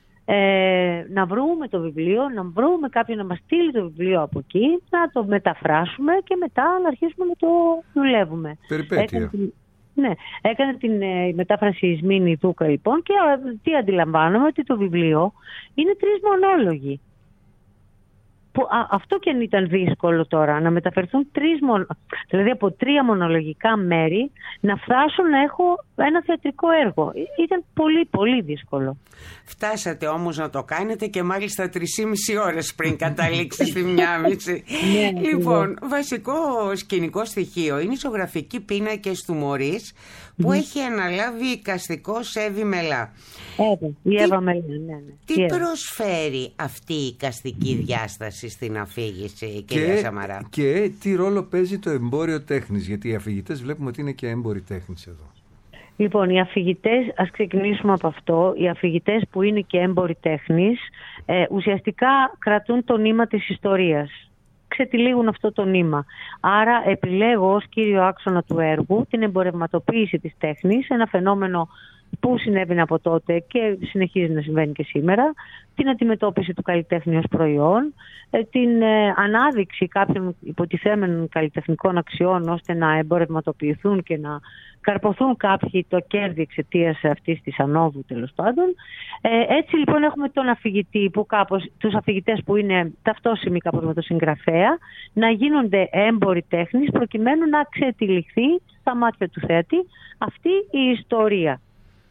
S7: Ε, να βρούμε το βιβλίο, να βρούμε κάποιον να μας στείλει το βιβλίο από εκεί, να το μεταφράσουμε και μετά να αρχίσουμε να το δουλεύουμε.
S2: Περιπέτεια.
S7: Ναι, έκανε την ε, μετάφραση η Σμήνη Δούκα λοιπόν και ε, τι αντιλαμβάνομαι, ότι το βιβλίο είναι τρεις μονόλογοι. Που, α, αυτό και αν ήταν δύσκολο τώρα, να μεταφερθούν τρεις μονο... δηλαδή από τρία μονολογικά μέρη να φτάσω να έχω ένα θεατρικό έργο. Ήταν πολύ πολύ δύσκολο.
S3: Φτάσατε όμως να το κάνετε και μάλιστα τρεισήμιση ώρες πριν καταλήξει στη μία μισή.
S7: Ναι,
S3: λοιπόν, ναι. Βασικό σκηνικό στοιχείο είναι οι ζωγραφικοί πίνακες του Μωρίς που mm. έχει αναλάβει η εικαστικός Εύη Μελά.
S7: Εύη, η Εύα Μελά, ναι, ναι.
S3: Τι προσφέρει αυτή η εικαστική διάσταση στην αφήγηση, κυρία Σαμαρά?
S2: Και τι ρόλο παίζει το εμπόριο τέχνης, γιατί οι αφηγητές βλέπουμε ότι είναι και έμποροι τέχνης εδώ.
S7: Λοιπόν, οι αφηγητές, ας ξεκινήσουμε από αυτό, οι αφηγητές που είναι και έμποροι τέχνης, ε, ουσιαστικά κρατούν το νήμα της ιστορίας. Ξετυλίγουν αυτό το νήμα. Άρα επιλέγω ως κύριο άξονα του έργου την εμπορευματοποίηση της τέχνης, ένα φαινόμενο που συνέβαινε από τότε και συνεχίζει να συμβαίνει και σήμερα, την αντιμετώπιση του καλλιτέχνη ως προϊόν, την ανάδειξη κάποιων υποτιθέμενων καλλιτεχνικών αξιών ώστε να εμπορευματοποιηθούν και να καρποθούν κάποιοι το κέρδη εξαιτίας αυτής της ανόδου, τέλος πάντων. Ε, έτσι λοιπόν έχουμε τον αφηγητή, που κάπως, τους αφηγητές που είναι ταυτόσιμοι κάπως με το συγγραφέα, να γίνονται έμποροι τέχνης προκειμένου να ξετυλιχθεί στα μάτια του θέατη αυτή η ιστορία.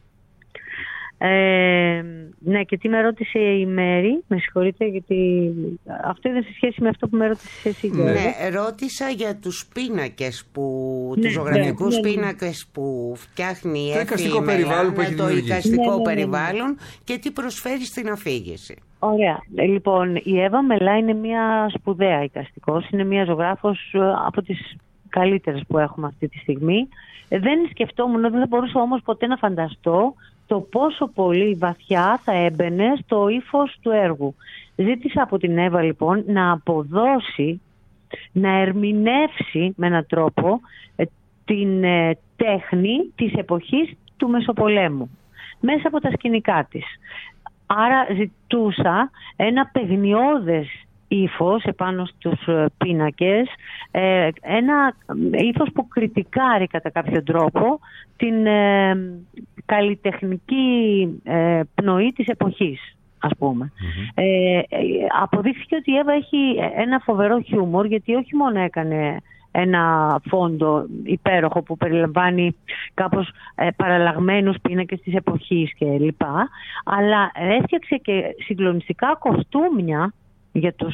S7: Ε, ναι, και τι με ρώτησε η Μέρη, με συγχωρείτε, γιατί αυτό είναι σε σχέση με αυτό που με ρώτησε εσύ.
S3: Ναι, ναι, ρώτησα για τους πίνακες, που, ναι, τους ζωγραφικούς ναι, ναι, πίνακες που φτιάχνει η εφημερίδα, το εικαστικό ναι, ναι, περιβάλλον ναι, ναι. Και τι προσφέρει στην αφήγηση.
S7: Ωραία. Λοιπόν, η Εύα Μελά είναι μια σπουδαία εικαστικός, είναι μια ζωγράφος από τις καλύτερες που έχουμε αυτή τη στιγμή. Δεν σκεφτόμουν, δεν θα μπορούσα όμως ποτέ να φανταστώ το πόσο πολύ βαθιά θα έμπαινε στο ύφος του έργου. Ζήτησα από την Εύα λοιπόν να αποδώσει, να ερμηνεύσει με έναν τρόπο την ε, τέχνη της εποχής του Μεσοπολέμου μέσα από τα σκηνικά της. Άρα ζητούσα ένα παιγνιώδες ύφος επάνω στους πίνακες, ε, ένα ύφος που κριτικάρει κατά κάποιο τρόπο την ε, καλλιτεχνική ε, πνοή της εποχής, ας πούμε. Mm-hmm. Ε, αποδείχθηκε ότι η Εύα έχει ένα φοβερό χιούμορ, γιατί όχι μόνο έκανε ένα φόντο υπέροχο που περιλαμβάνει κάπως ε, παραλλαγμένους πίνακες της εποχής και λοιπά, αλλά έφτιαξε και συγκλονιστικά κοστούμια για τους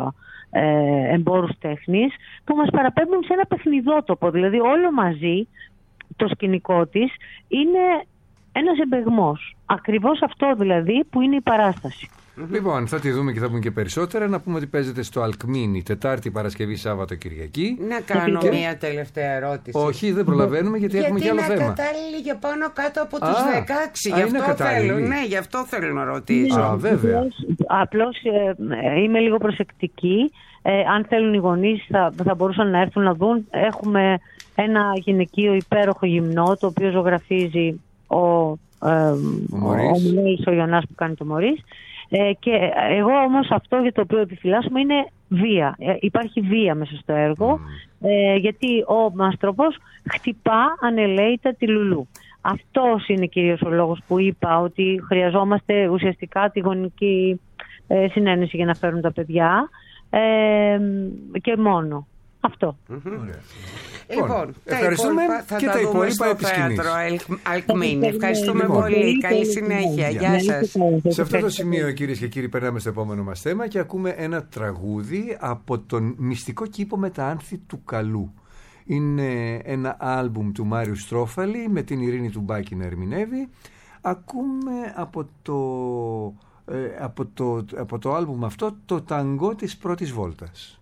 S7: ε, εμπόρους τέχνης που μας παραπέμπουν σε ένα παιχνιδότοπο. Δηλαδή όλο μαζί το σκηνικό της είναι ένας εμπεγμός. Ακριβώς αυτό δηλαδή που είναι η παράσταση.
S2: Λοιπόν, θα τη δούμε και θα πούμε και περισσότερα. Να πούμε ότι παίζεται στο Αλκμίνι Τετάρτη, Παρασκευή, Σάββατο, Κυριακή.
S3: Να κάνω και... μια τελευταία ερώτηση.
S2: Όχι, δεν προλαβαίνουμε γιατί, γιατί έχουμε και άλλο θέμα. Γιατί είναι
S3: κατάλληλη για πάνω κάτω από τους α, δεκαέξι. Α, γι' αυτό θέλω, ναι, γι' αυτό θέλω να ρωτήσω.
S2: Α, βέβαια.
S7: Απλώς ε, είμαι λίγο προσεκτική. Ε, αν θέλουν οι γονείς θα, θα μπορούσαν να έρθουν να δουν. Έχουμε ένα γυναικείο υπέροχο γυμνό, το οποίο ζωγραφίζει ο, ε, ο Μωρής, ο, ο Ιωνάς που κάνει το Μωρίς. Ε, και εγώ όμως αυτό για το οποίο επιφυλάσσουμε είναι βία. Ε, υπάρχει βία μέσα στο έργο, ε, γιατί ο Μάστροπος χτυπά ανελαίητα τη Λουλού. Αυτός είναι κυρίως ο λόγος που είπα ότι χρειαζόμαστε ουσιαστικά τη γονική ε, συνένεση για να φέρουν τα παιδιά, ε, και μόνο. Αυτό.
S3: Mm-hmm. Λοιπόν,
S2: ευχαριστούμε
S3: θα
S2: και
S3: τα
S2: τα
S3: δούμε
S2: υπόλοιπα
S3: στο
S2: επί
S3: θέατρο Αλκμίνη. Ευχαριστούμε λοιπόν πολύ. Καλή συνέχεια. Γεια σας.
S2: Σε αυτό το σημείο, κυρίες και κύριοι, περνάμε στο επόμενο μας θέμα και ακούμε ένα τραγούδι από τον μυστικό κήπο με τα άνθη του Καλού. Είναι ένα άλμπουμ του Μάριου Στρόφαλη με την Ειρήνη Τουμπάκη να ερμηνεύει. Ακούμε από το, ε, από το, από το άλμπουμ αυτό το ταγκό της πρώτης βόλτας.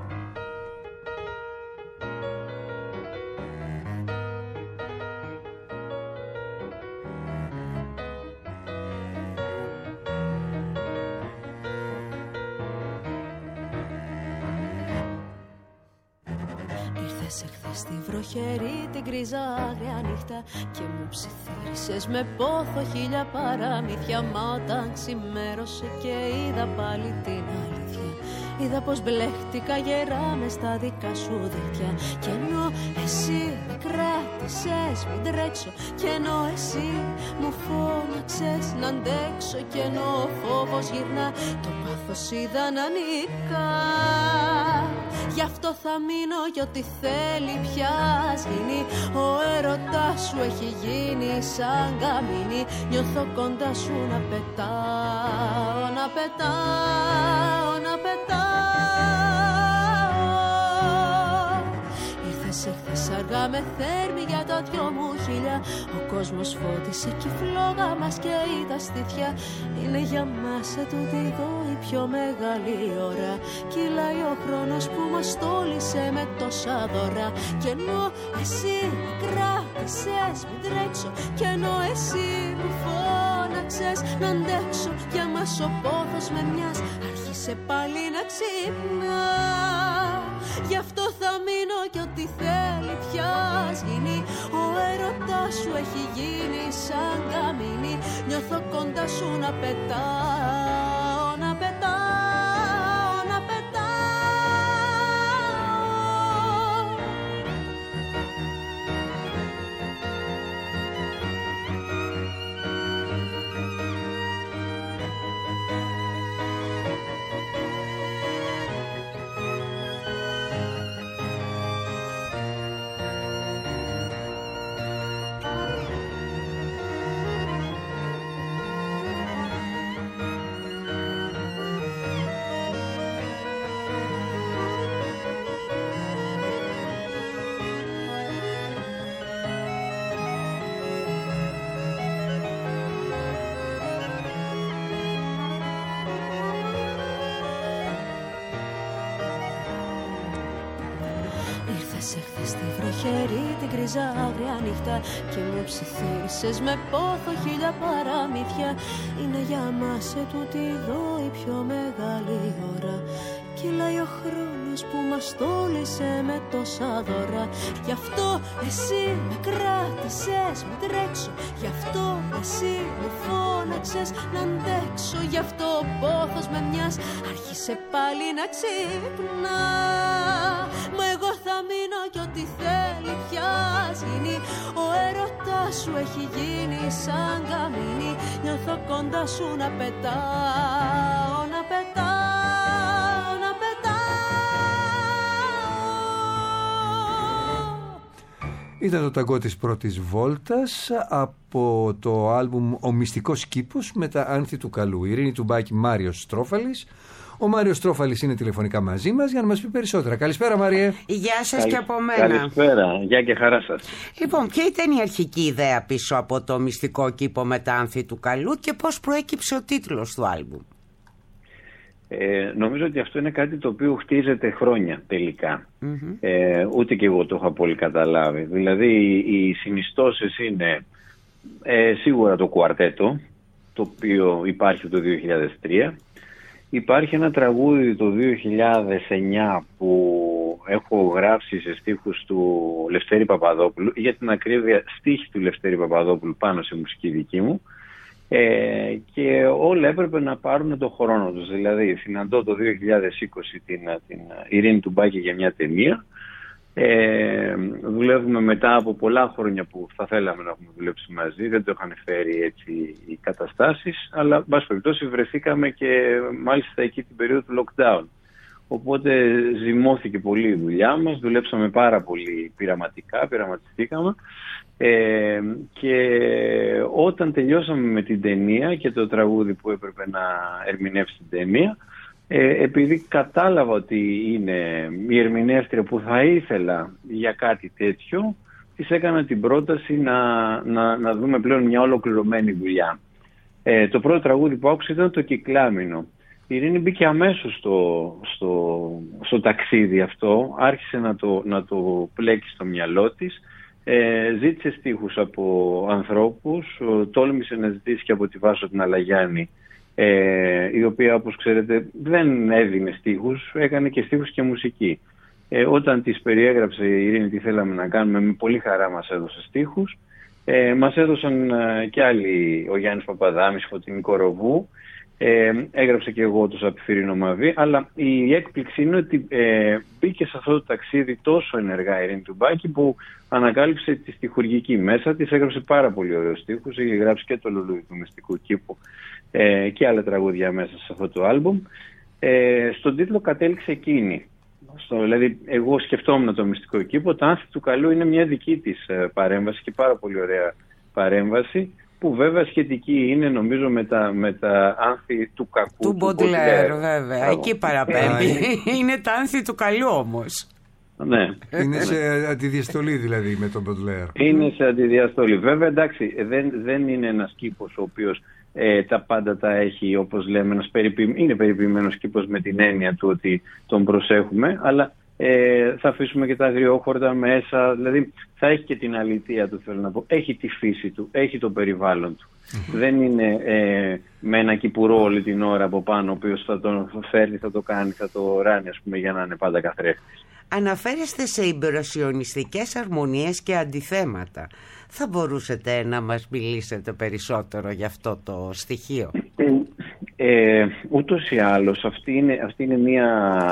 S8: Εχθές στη βροχερή την κρίζα άγρια νύχτα και μου ψιθύρισες με πόθο χίλια παραμύθια. Μα όταν ξημέρωσε και είδα πάλι την αλήθεια, είδα πως μπλέχτηκα γερά μες στα δικά σου δίχτυα. Κι ενώ εσύ με κράτησες μην τρέξω, κι ενώ εσύ μου φώναξες να αντέξω, κι ενώ ο φόβος γυρνά το πάθος είδα να νικά. Γι' αυτό θα μείνω κι ό,τι θέλει πια γίνει. Ο έρωτάς σου έχει γίνει σαν καμίνι. Νιώθω κοντά σου να πετάω, να πετάω, να πετάω. Ήρθες εχθές αργά με θέρμη για τα δυο μου χίλια. Ο κόσμος φώτισε κι η φλόγα μας και τα στήθια. Είναι για μας ετούτη εδώ η πιο μεγάλη ώρα. Κυλάει ο χρόνος που μας τόλισε με τόσα δώρα. Κι ενώ εσύ με κράτησες μην τρέξω, κι ενώ εσύ μου φώναξες να αντέξω, για μας ο πόθος με μιας άρχισε πάλι να ξύπνα. Γι' αυτό θα μείνω κι ό,τι θέλει πια γίνει. Ο έρωτας σου έχει γίνει σαν καμίνι. Νιώθω κοντά σου να πετάω, να πετάω, να πετάω. Χέρι την κρίζα άγρια νύχτα και μου ψιθύρισες με πόθο χίλια παραμύθια. Είναι για μας ετούτη εδώ η πιο μεγάλη ώρα. Κυλάει ο χρόνος που μας τόλισε με τόσα δώρα. Γι' αυτό εσύ με κράτησες μην τρέξω, γι' αυτό εσύ μου φώναξες να αντέξω. Γι' αυτό ο πόθος με μιας άρχισε πάλι να ξύπνα. Μα εγώ θα μείνω κι ό,τι θέλει πια γίνει. Ο έρωτας σου έχει γίνει σαν καμίνι. Νιώθω κοντά σου να πετάω, να πετάω, να πετάω.
S2: Ήταν το ταγκό της πρώτης βόλτας από το άλμπουμ «Ο Μυστικός Κήπος» με τα άνθη του καλού. Ειρήνη Τουμπάκη, Μάριος Στρόφαλης. Ο Μάριος Στρόφαλης είναι τηλεφωνικά μαζί μας για να μας πει περισσότερα. Καλησπέρα, Μάριε.
S3: Γεια σας. Καλη... και από μένα.
S9: Καλησπέρα, γεια και χαρά σας.
S3: Λοιπόν, ποια ήταν η αρχική ιδέα πίσω από το Μυστικό Κήπο με τα άνθη του καλού και πώς προέκυψε ο τίτλος του άλμπουμ?
S9: Ε, νομίζω ότι αυτό είναι κάτι το οποίο χτίζεται χρόνια τελικά. Mm-hmm. Ε, ούτε και εγώ το έχω πολύ καταλάβει. Δηλαδή οι συνιστώσεις είναι ε, σίγουρα το κουαρτέτο, το οποίο υπάρχει το δύο χιλιάδες τρία. Υπάρχει ένα τραγούδι το δύο χιλιάδες εννιά που έχω γράψει σε στίχους του Λευτέρη Παπαδόπουλου, για την ακρίβεια στίχη του Λευτέρη Παπαδόπουλου πάνω σε μουσική δική μου, ε, και όλα έπρεπε να πάρουν το χρόνο τους. Δηλαδή συναντώ το δύο χιλιάδες είκοσι την, την Ειρήνη Τουμπάκη για μια ταινία. Ε, δουλεύουμε μετά από πολλά χρόνια που θα θέλαμε να έχουμε δουλέψει μαζί, δεν το είχαν φέρει έτσι οι καταστάσεις, αλλά εν πάση περιπτώσει βρεθήκαμε και μάλιστα εκεί την περίοδο του lockdown, οπότε ζυμώθηκε πολύ η δουλειά μας, δουλέψαμε πάρα πολύ πειραματικά, πειραματιστήκαμε, ε, και όταν τελειώσαμε με την ταινία και το τραγούδι που έπρεπε να ερμηνεύσει την ταινία, Ε, επειδή κατάλαβα ότι είναι η ερμηνεύτρια που θα ήθελα για κάτι τέτοιο, της έκανα την πρόταση να, να, να δούμε πλέον μια ολοκληρωμένη δουλειά. Ε, το πρώτο τραγούδι που άκουσα ήταν το Κυκλάμινο. Η Ειρήνη μπήκε αμέσως στο, στο, στο ταξίδι αυτό, άρχισε να το, να το πλέκει στο μυαλό της, ε, ζήτησε στίχους από ανθρώπους, τόλμησε να ζητήσει και από τη Βάσο την Αλαγιάννη, Ε, η οποία, όπως ξέρετε, δεν έδινε στίχους, έκανε και στίχους και μουσική. Ε, όταν της περιέγραψε η Ειρήνη τι θέλαμε να κάνουμε, με πολύ χαρά μας έδωσε στίχους. Ε, μας έδωσαν ε, και άλλοι, ο Γιάννης Παπαδάμης, Φωτεινή Κοροβού, ε, έγραψε και εγώ το Σαπιφίρινο Μαβί, αλλά η έκπληξη είναι ότι ε, μπήκε σε αυτό το ταξίδι τόσο ενεργά η Ειρήνη Τουμπάκη που ανακάλυψε τη στιχουργική μέσα της, έγραψε πάρα πολύ ωραίους στίχους, είχε γράψει και το Λουλούδι του Μυστικού Κήπου ε, και άλλα τραγούδια μέσα σε αυτό το άλμπουμ. Ε, στον τίτλο κατέληξε εκείνη. Στο, δηλαδή εγώ σκεφτόμουν το Μυστικό Κήπο, το Άνθη του Καλού είναι μια δική της ε, παρέμβαση και πάρα πολύ ωραία παρέμβαση, που βέβαια σχετική είναι νομίζω με τα, με τα άνθη του κακού
S3: του Μποντλέρ, βέβαια, εκεί παραπέμπει. Είναι τα άνθη του καλού όμως.
S9: Ναι.
S2: Είναι σε αντιδιαστολή δηλαδή με τον Μποντλέρ.
S9: Είναι σε αντιδιαστολή. Βέβαια, εντάξει, δεν, δεν είναι ένας κήπος ο οποίος ε, τα πάντα τα έχει, όπως λέμε, ένας περιποι... είναι περιποιημένος κήπος με την έννοια του ότι τον προσέχουμε, αλλά ε, θα αφήσουμε και τα αγριόχορτα μέσα, δηλαδή θα έχει και την αλήθεια του, θέλω να πω. Έχει τη φύση του, έχει το περιβάλλον του. Mm-hmm. Δεν είναι ε, με ένα κυπουρό όλη την ώρα από πάνω, ο οποίος θα τον φέρνει, θα το κάνει, θα το ράνει, ας πούμε, για να είναι πάντα καθρέφτης.
S3: Αναφέρεστε σε ιμπροσιονιστικές αρμονίες και αντιθέματα. Θα μπορούσατε να μας μιλήσετε περισσότερο για αυτό το στοιχείο?
S9: Ε, ούτως ή άλλως αυτή είναι, αυτή είναι, μια,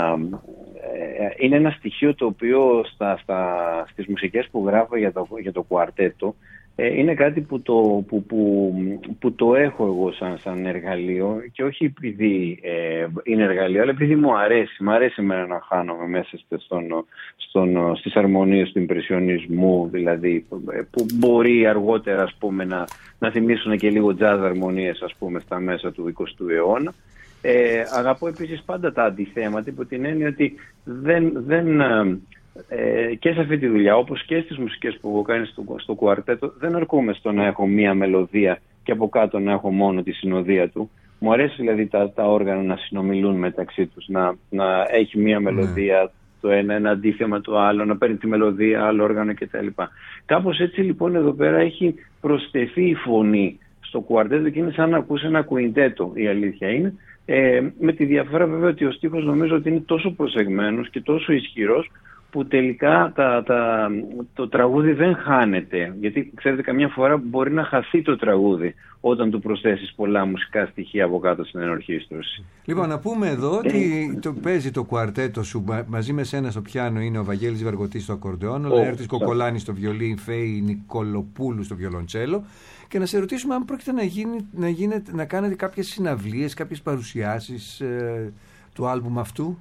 S9: ε, είναι ένα στοιχείο το οποίο στα, στα, στις μουσικές που γράφω για το, για το κουαρτέτο ε, είναι κάτι που το, που, που, που το έχω εγώ σαν, σαν εργαλείο, και όχι επειδή ε, είναι εργαλείο, αλλά επειδή μου αρέσει. Μου αρέσει εμένα να χάνομαι μέσα στον, στον, στις αρμονίες του ιμπρεσιονισμού, δηλαδή που μπορεί αργότερα, ας πούμε, να, να θυμίσουν και λίγο jazz αρμονίες, ας πούμε, στα μέσα του εικοστού αιώνα. Ε, αγαπώ επίσης πάντα τα αντιθέματα, υπό την έννοια ότι δεν... δεν Ε, και σε αυτή τη δουλειά, όπως και στις μουσικές που έχω κάνει στο, στο κουαρτέτο, δεν αρκούμε στο να έχω μία μελωδία και από κάτω να έχω μόνο τη συνοδεία του. Μου αρέσει δηλαδή τα, τα όργανα να συνομιλούν μεταξύ τους, να, να έχει μία μελωδία, mm. το ένα, ένα αντίθεμα το άλλο, να παίρνει τη μελωδία, άλλο όργανο κτλ. Κάπως έτσι λοιπόν εδώ πέρα έχει προσθεθεί η φωνή στο κουαρτέτο και είναι σαν να ακούσει ένα κουιντέτο, η αλήθεια είναι. Ε, με τη διαφορά βέβαια ότι ο στίχος νομίζω ότι είναι τόσο προσεγμένος και τόσο ισχυρός, που τελικά τα, τα, το τραγούδι δεν χάνεται. Γιατί ξέρετε, καμιά φορά μπορεί να χαθεί το τραγούδι όταν του προσθέσεις πολλά μουσικά στοιχεία από κάτω στην ενορχήστρωση.
S2: Λοιπόν, να πούμε εδώ ότι το παίζει το κουαρτέτο σου μαζί με σένα στο πιάνο είναι ο Βαγγέλης Βεργοτής στο ακορντεόν, ο oh, Λαέρτης Κοκολάνης στο βιολί, η Φέη Νικολοπούλου στο βιολοντσέλο. Και να σε ρωτήσουμε αν πρόκειται να, γίνει, να, γίνεται, να κάνετε κάποιες συναυλίες, κάποιες παρουσιάσεις ε, του άλμπουμ αυτού.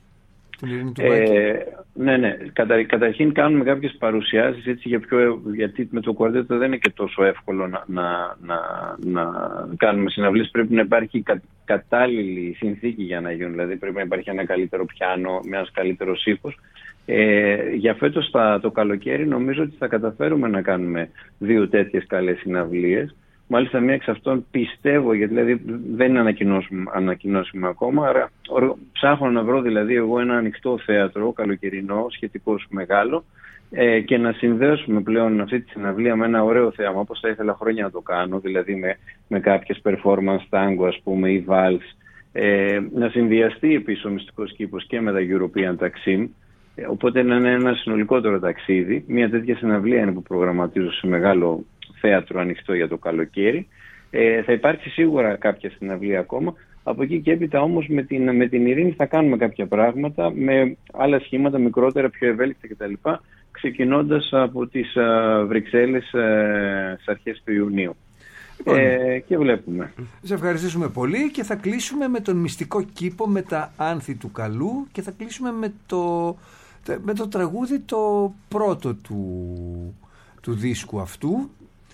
S9: Ε, ναι, ναι. Κατα, καταρχήν κάνουμε κάποιες παρουσιάσεις έτσι, για πιο, γιατί με το κουαρτέτο δεν είναι και τόσο εύκολο να, να, να, να κάνουμε συναυλίες. Πρέπει να υπάρχει κα, κατάλληλη συνθήκη για να γίνουν. Δηλαδή πρέπει να υπάρχει ένα καλύτερο πιάνο, ένας καλύτερος ήχος. Ε, για φέτος τα, το καλοκαίρι νομίζω ότι θα καταφέρουμε να κάνουμε δύο τέτοιες καλές συναυλίες. Μάλιστα μία εξ αυτών πιστεύω, γιατί δηλαδή δεν είναι ανακοινώσιμο, ανακοινώσιμο ακόμα, άρα ψάχνω να βρω δηλαδή εγώ ένα ανοιχτό θέατρο καλοκαιρινό, σχετικώς μεγάλο, ε, και να συνδέσουμε πλέον αυτή τη συναυλία με ένα ωραίο θέαμα, όπως θα ήθελα χρόνια να το κάνω, δηλαδή με, με κάποιες performance tango, ας πούμε, ή vals, ε, να συνδυαστεί επίσης ο μυστικός κήπος και με τα European Taksim, ε, οπότε να είναι ένα συνολικότερο ταξίδι. Μια τέτοια συναυλία είναι που προγραμματίζω σε μεγάλο θέατρο ανοιχτό για το καλοκαίρι. Ε, θα υπάρξει σίγουρα κάποια συναυλία ακόμα. Από εκεί και έπειτα όμως με την, με την Ειρήνη θα κάνουμε κάποια πράγματα με άλλα σχήματα μικρότερα, πιο ευέλικτα κτλ. Ξεκινώντας από τις α, Βρυξέλλες στις αρχές του Ιουνίου. Λοιπόν, ε, και βλέπουμε.
S2: Σε ευχαριστήσουμε πολύ και θα κλείσουμε με τον μυστικό κήπο, με τα άνθη του καλού, και θα κλείσουμε με το, με το τραγούδι το πρώτο του, του δίσκου αυτού.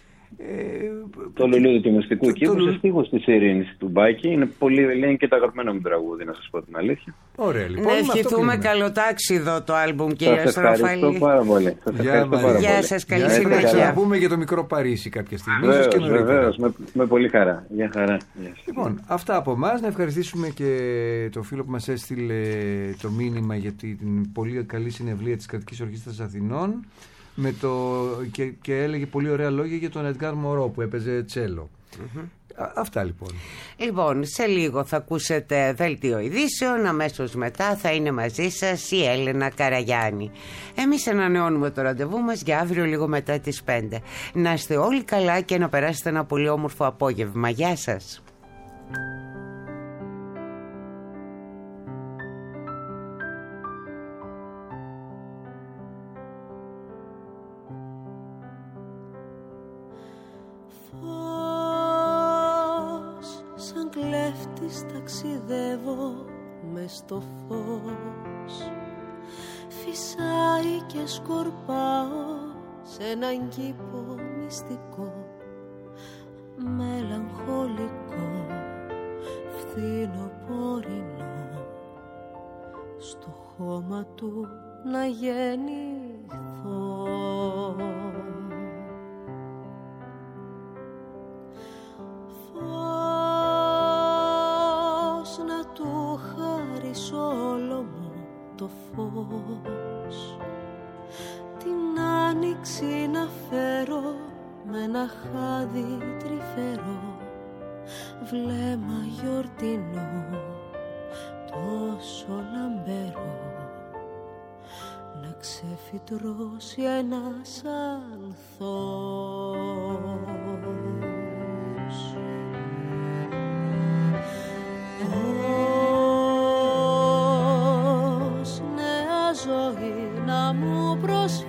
S9: Ε, το λουλούδι του μυστικού κήπου, το... σε στίχος της Ειρήνης του Μπάκη. Είναι πολύ, λέει, και το αγαπημένο μου τραγούδι, να σας πω την αλήθεια.
S2: Ωραία, λοιπόν.
S3: Να ευχηθούμε καλοτάξιδο το άλμπουμ, κύριε Αστραφαλή.
S9: Σας ευχαριστώ πάρα πολύ. Σας ευχαριστώ πάρα πολύ.
S3: Γεια σας, καλή συνέχεια.
S2: Θα πούμε για το μικρό Παρίσι κάποια στιγμή.
S9: Βεβαίως, βεβαίως, με, με πολύ χαρά. Γεια χαρά.
S2: Λοιπόν, αυτά από εμάς. Να ευχαριστήσουμε και το φίλο που μας έστειλε το μήνυμα για την πολύ καλή συνευλία της Κρατικής Ορχήστρας Αθηνών. Με το, και, και έλεγε πολύ ωραία λόγια για τον Εντγκάρ Μωρό που έπαιζε τσέλο. Mm-hmm. Α, αυτά λοιπόν.
S3: Λοιπόν, σε λίγο θα ακούσετε δελτίο ειδήσεων. Αμέσως μετά θα είναι μαζί σας η Έλενα Καραγιάννη. Εμείς ανανεώνουμε το ραντεβού μας για αύριο λίγο μετά τις πέντε. Να είστε όλοι καλά και να περάσετε ένα πολύ όμορφο απόγευμα. Γεια σας.
S8: Ταξιδεύω μες στο φως, φυσάει και σκορπάω σε έναν κήπο μυστικό, μελαγχολικό, φθινοπορεινό. στο χώμα του να γεννηθώ. Φως να του χαρίσω όλο μου το φως, την άνοιξη να φέρω με ένα χάδι τρυφερό, βλέμμα γιορτινό τόσο λαμπερό, να ξεφυτρώσει ένας ανθός. Ως νέα ζωή να μου προσφέρει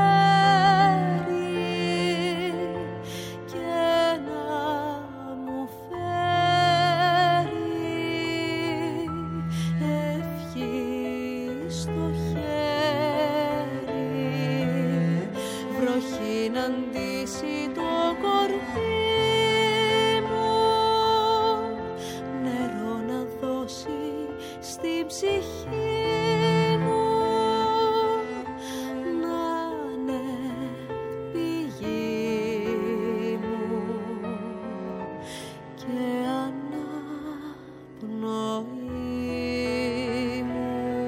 S8: και να μου φέρει ευχή στο χέρι, βροχή να ντύσει το κορμί μου, νερό να δώσει στην ψυχή μου, να είναι πηγή μου και αναπνοή μου.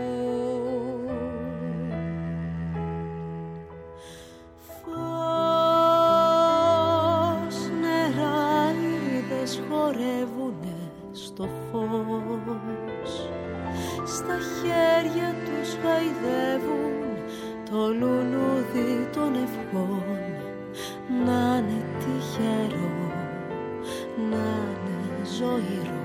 S8: Φως νεράδες χορεύουνε στο φως, στα χέρια τους χαϊδεύουν το λουλούδι των ευχών, να είναι τυχερό, να είναι ζωηρό,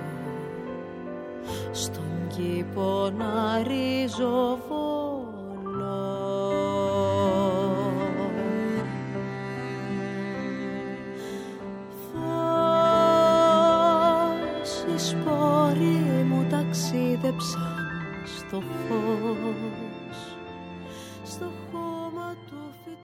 S8: στον κήπο να ριζοβολώ. Φως οι σπόροι μου ταξίδεψαν στο φως, στο